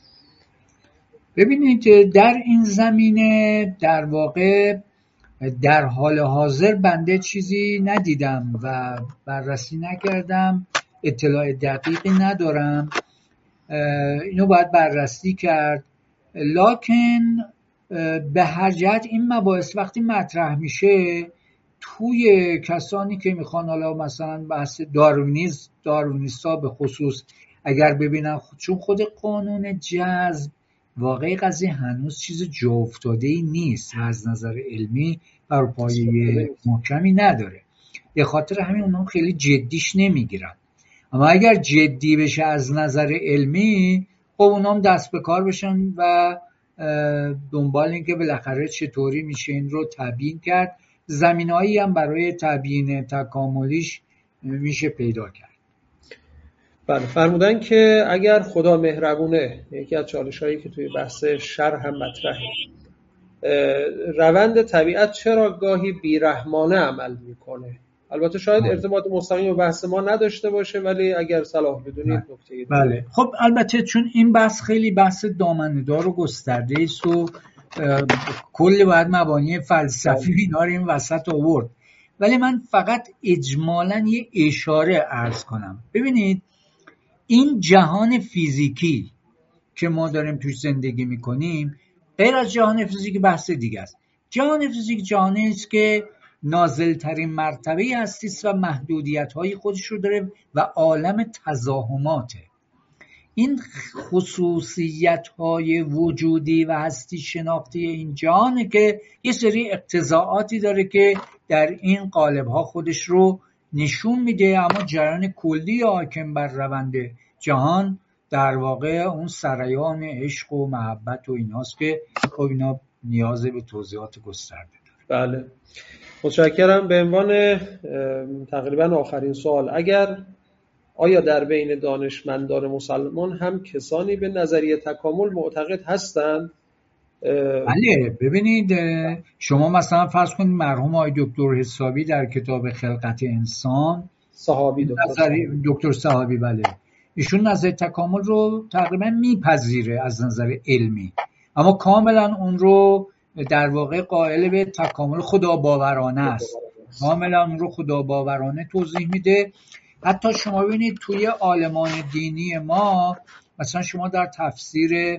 ببینید در این زمینه در واقع در حال حاضر بنده چیزی ندیدم و بررسی نکردم، اطلاع دقیقی ندارم، اینو باید بررسی کرد. لکن به هر جهت این مباحث وقتی مطرح میشه توی کسانی که میخوان حالا مثلا بحث داروینیسم داروینیستا به خصوص اگر ببینن، چون خود قانون جذب واقعی قضیه هنوز چیز جا افتاده‌ای نیست و از نظر علمی برپایه محکمی نداره، به خاطر همین اونها خیلی جدیش نمیگیرن. اما اگر جدی بشه از نظر علمی، خب اونها هم دست به کار بشن و دنبال این که بالاخره چطوری میشه این رو تبیین کرد. زمینه‌ای هم برای تبیین تکاملیش میشه پیدا کرد. بله، فرمودن که اگر خدا مهربونه، یکی از چالش‌هایی که توی بحث شرح هم مطرحه، روند طبیعت چرا گاهی بیرحمانه عمل میکنه؟ البته شاید ارتباط مستقیم با بحث ما نداشته باشه، ولی اگر صلاح بدونید نکته ای. بله، خب البته چون این بحث خیلی بحث دامنه‌دار و گسترده است و کلی باید مبانی فلسفی اینا رو این وسط آورد، ولی من فقط اجمالاً یه اشاره عرض کنم. ببینید این جهان فیزیکی که ما داریم توش زندگی میکنیم غیر از جهان فیزیک بحث دیگه است. جهان فیزیک جهانی است که نازلترین مرتبه هستی است و محدودیت‌های خودش رو داره و عالم تزاحماته. این خصوصیت‌های وجودی و هستی شناختی این جهانه که یه سری اقتضاعاتی داره که در این قالب‌ها خودش رو نشون میده، اما جریان کلی حاکم بر روند جهان در واقع اون سریان عشق و محبت و ایناست که خب اینا نیاز به توضیحات گسترده داره. بله، متشکرم. به عنوان تقریبا آخرین سوال، اگر آیا در بین دانشمندان مسلمان هم کسانی به نظریه تکامل معتقد هستند؟ بله، ببینید شما مثلا فرض کنید مرحوم آقای دکتر حسابی در کتاب خلقت انسان، صحابی دکتر دکتر صحابی، بله، ایشون نظریه تکامل رو تقریبا میپذیره از نظر علمی، اما کاملا اون رو در واقع قائل به تکامل خدا باورانه است، کاملا اون رو خدا باورانه توضیح میده. حتی شما ببینید توی عالمان دینی ما مثلا شما در تفسیر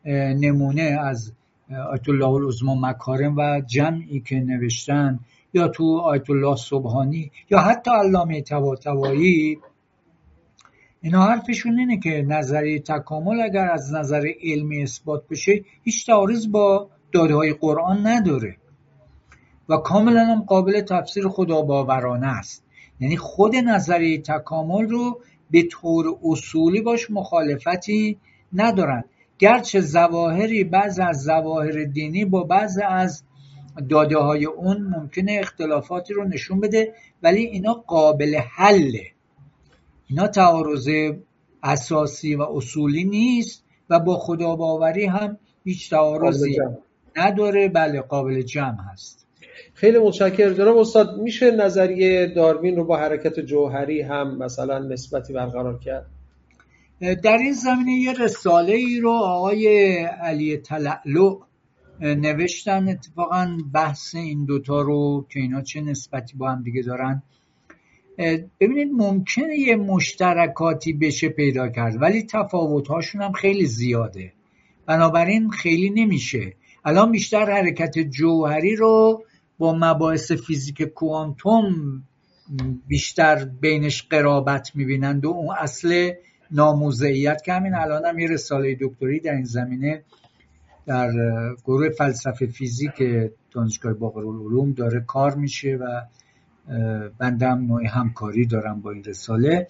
نمونه از آیت الله العظمی مکارم و جمعی که نوشتن یا تو آیت الله سبحانی یا حتی علامه طباطبایی، اینا حرفشون اینه که نظریه تکامل اگر از نظر علمی اثبات بشه هیچ تعارض با داده های قرآن نداره و کاملا هم قابل تفسیر خداباورانه است. یعنی خود نظریه تکامل رو به طور اصولی باش مخالفتی ندارن، گرچه ظواهری بعض از ظواهر دینی با بعض از داده های اون ممکنه اختلافاتی رو نشون بده، ولی اینا قابل حله، اینا تعارض اساسی و اصولی نیست و با خداباوری هم هیچ تعارضی نداره، بله قابل جمع هست. خیلی متشکرم جناب استاد. میشه نظریه داروین رو با حرکت جوهری هم مثلا نسبتی برقرار کرد؟ در این زمینه یه رساله ای رو آقای علی تلعلع نوشتن، اتفاقا بحث این دوتا رو که اینا چه نسبتی با هم دیگه دارن. ببینید ممکنه یه مشترکاتی بشه پیدا کرد ولی تفاوت‌هاشون هم خیلی زیاده، بنابراین خیلی نمیشه. الان بیشتر حرکت جوهری رو با مباحث فیزیک کوانتوم بیشتر بینش قرابت میبینند و اون اصل ناموضعیت که همین الان هم یه رساله دکتری در این زمینه در گروه فلسفه فیزیک دانشگاه باقرالعلوم داره کار میشه و بنده هم نوع همکاری دارم با این رساله.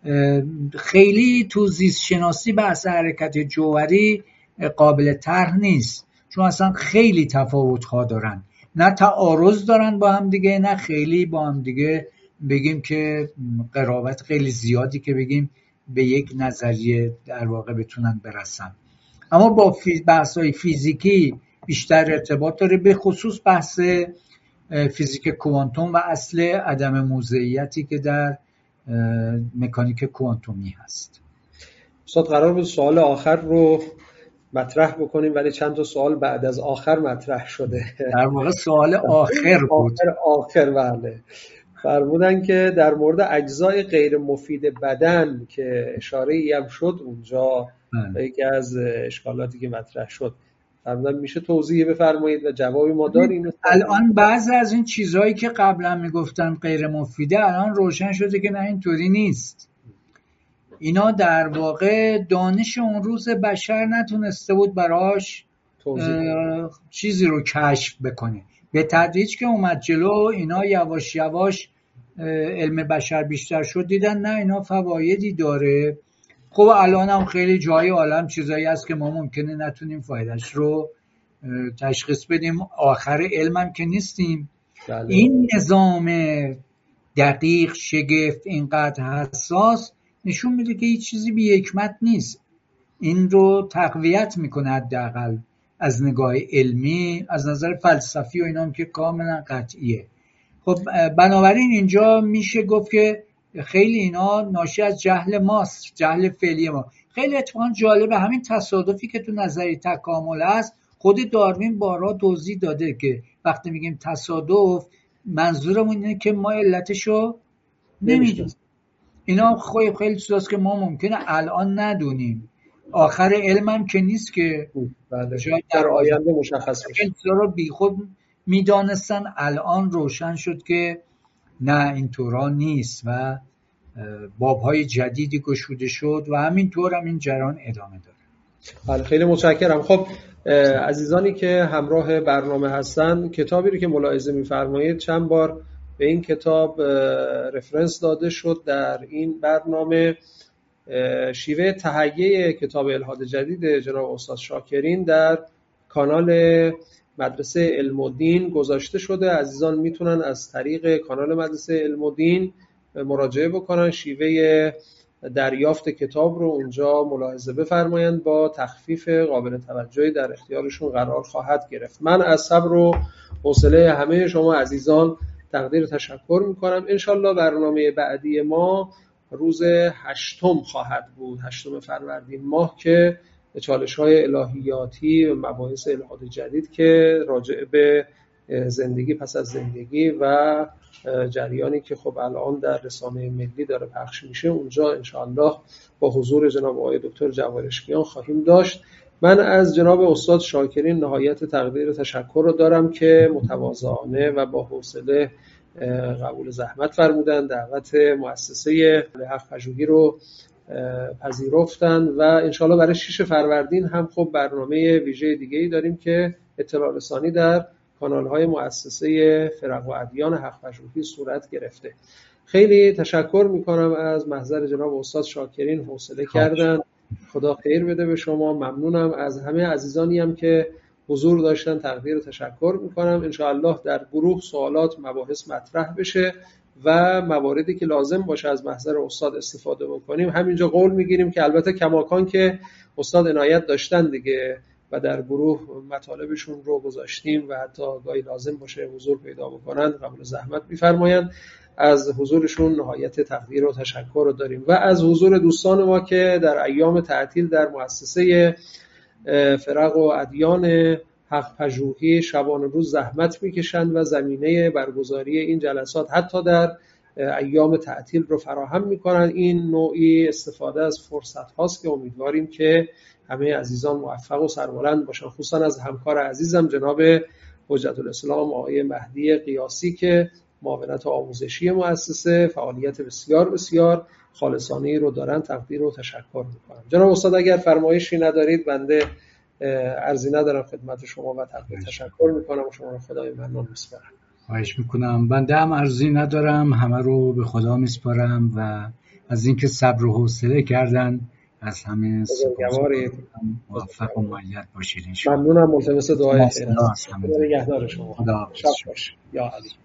خیلی تو زیست شناسی بحث حرکت جوهری قابل طرح نیست، چون اصلا خیلی تفاوت‌ها دارن، نه تعارض دارن با هم دیگه، نه خیلی با هم دیگه بگیم که قرابت خیلی زیادی که بگیم به یک نظریه در واقع بتونن برسن. اما با بحث‌های فیزیکی بیشتر ارتباط داره، به خصوص بحث فیزیک کوانتوم و اصل عدم موضعیتی که در مکانیک کوانتومی هست. استاد قرار بود سوال آخر رو مطرح بکنیم ولی چند تا سوال بعد از آخر مطرح شده. در واقع سوال آخر بود. آخر آخر بله. فرمودن که در مورد اجزای غیر مفید بدن که اشاره ای هم شد اونجا، یکی از اشکالاتی که مطرح شد، فرمودن میشه توضیح بفرمایید و جوابی ما داریم؟ الان بعضی از این چیزهایی که قبلا میگفتن غیر مفیده الان روشن شده که نه اینطوری نیست. اینا در واقع دانش اون روز بشر نتونسته بود براش چیزی رو کشف بکنه. به تدریج که اومد جلو اینا یواش یواش علم بشر بیشتر شد، دیدن نه اینا فوایدی داره. خب الان هم خیلی جای عالم چیزایی هست که ما ممکنه نتونیم فایدهش رو تشخیص بدیم، آخر علمم که نیستیم. بله. این نظام دقیق شگفت اینقدر حساس نشون میده که هیچ چیزی بی حکمت نیست. این رو تقویت میکنه حداقل از نگاه علمی، از نظر فلسفی و اینا هم که کاملا قطعیه. خب بنابراین اینجا میشه گفت که خیلی اینا ناشی از جهل ماست، جهل فعلی ما. خیلی اتفاقا جالبه همین تصادفی که تو نظریه تکامل هست، خود داروین بارها توضیح داده که وقتی میگیم تصادف منظورمون اینه که ما علتشو نمیدونیم. اینا خیلی خیلی چیزاست که ما ممکنه الان ندونیم، آخر علمم که نیست که بله. شاید در آینده مشخص بشه. این چیزا رو بی خود میدانستن، الان روشن شد که نه اینطورا نیست و بابهای جدیدی گشوده شد و همینطور هم این جریان ادامه داره. بله خیلی متشکرم. خب عزیزانی که همراه برنامه هستن، کتابی رو که ملاحظه می‌فرمایید چند بار به این کتاب رفرنس داده شد در این برنامه. شیوه تهیه کتاب الحاد جدید جناب استاد شاکرین در کانال مدرسه علم و دین گذاشته شده. عزیزان میتونن از طریق کانال مدرسه علم و دین مراجعه بکنن، شیوه دریافت کتاب رو اونجا ملاحظه بفرمایند، با تخفیف قابل توجهی در اختیارشون قرار خواهد گرفت. من از صبر و حوصله همه شما عزیزان تقدیر تشکر میکنم. انشالله برنامه بعدی ما روز هشتم خواهد بود، هشتم فروردین ماه، که چالش‌های الهیاتی و مباحث الحاد جدید که راجع به زندگی پس از زندگی و جریانی که خب الان در رسانه ملی داره پخش میشه، اونجا انشاءالله با حضور جناب آقای دکتر جواهرشکیان خواهیم داشت. من از جناب استاد شاکرین نهایت تقدیر و تشکر رو دارم که متواضعانه و با حوصله قبول زحمت فرمودن، دعوت مؤسسه حق پژوهی رو پذیرفتن و انشالله برای شش فروردین هم خب برنامه ویژه دیگه‌ای داریم که اطلاع رسانی در کانال‌های مؤسسه فرق و ادیان حق پژوهی صورت گرفته. خیلی تشکر میکنم از محضر جناب استاد شاکرین، حوصله کردن. خدا خیر بده به شما. ممنونم از همه عزیزانی هم که حضور داشتن، تقدیر و تشکر میکنم. انشاءالله در گروه سوالات مباحث مطرح بشه و مواردی که لازم باشه از محضر استاد استفاده بکنیم. همینجا قول میگیریم که البته کماکان که استاد عنایت داشتن دیگه و در گروه مطالبشون رو گذاشتیم و حتی گاهی لازم باشه حضور پیدا بکنن قبول زحمت میفرمایند. از حضورشون نهایت تقدیر و تشکر رو داریم و از حضور دوستان ما که در ایام تعطیل در مؤسسه فرق و ادیان حق پژوهی شبانه روز زحمت میکشند و زمینه برگزاری این جلسات حتی در ایام تعطیل رو فراهم میکنن. این نوعی استفاده از فرصت هاست که امیدواریم که همه عزیزان موفق و سربلند باشن، خصوصا از همکار عزیزم جناب حجت الاسلام آقای مهدی قیاسی که معاونت آموزشی مؤسسه فعالیت بسیار بسیار خالصانه‌ای رو دارن. تقدیر و تشکر میکنم. جناب استاد اگر فرمایشی ندارید بنده عرضی ندارم خدمت شما و تقدیر تشکر میکنم و شما رو خدای منان میسپارم. خواهش میکنم. بنده هم عرضی ندارم، همه رو به خدا میسپارم و از اینکه صبر و حوصله کردن از همه سپاسگزارم. موفق و مؤید باشید. ممنونم. ملتمس دعای خیر هستم. خدا نگهدار شما. خدا شب باش. یا علی.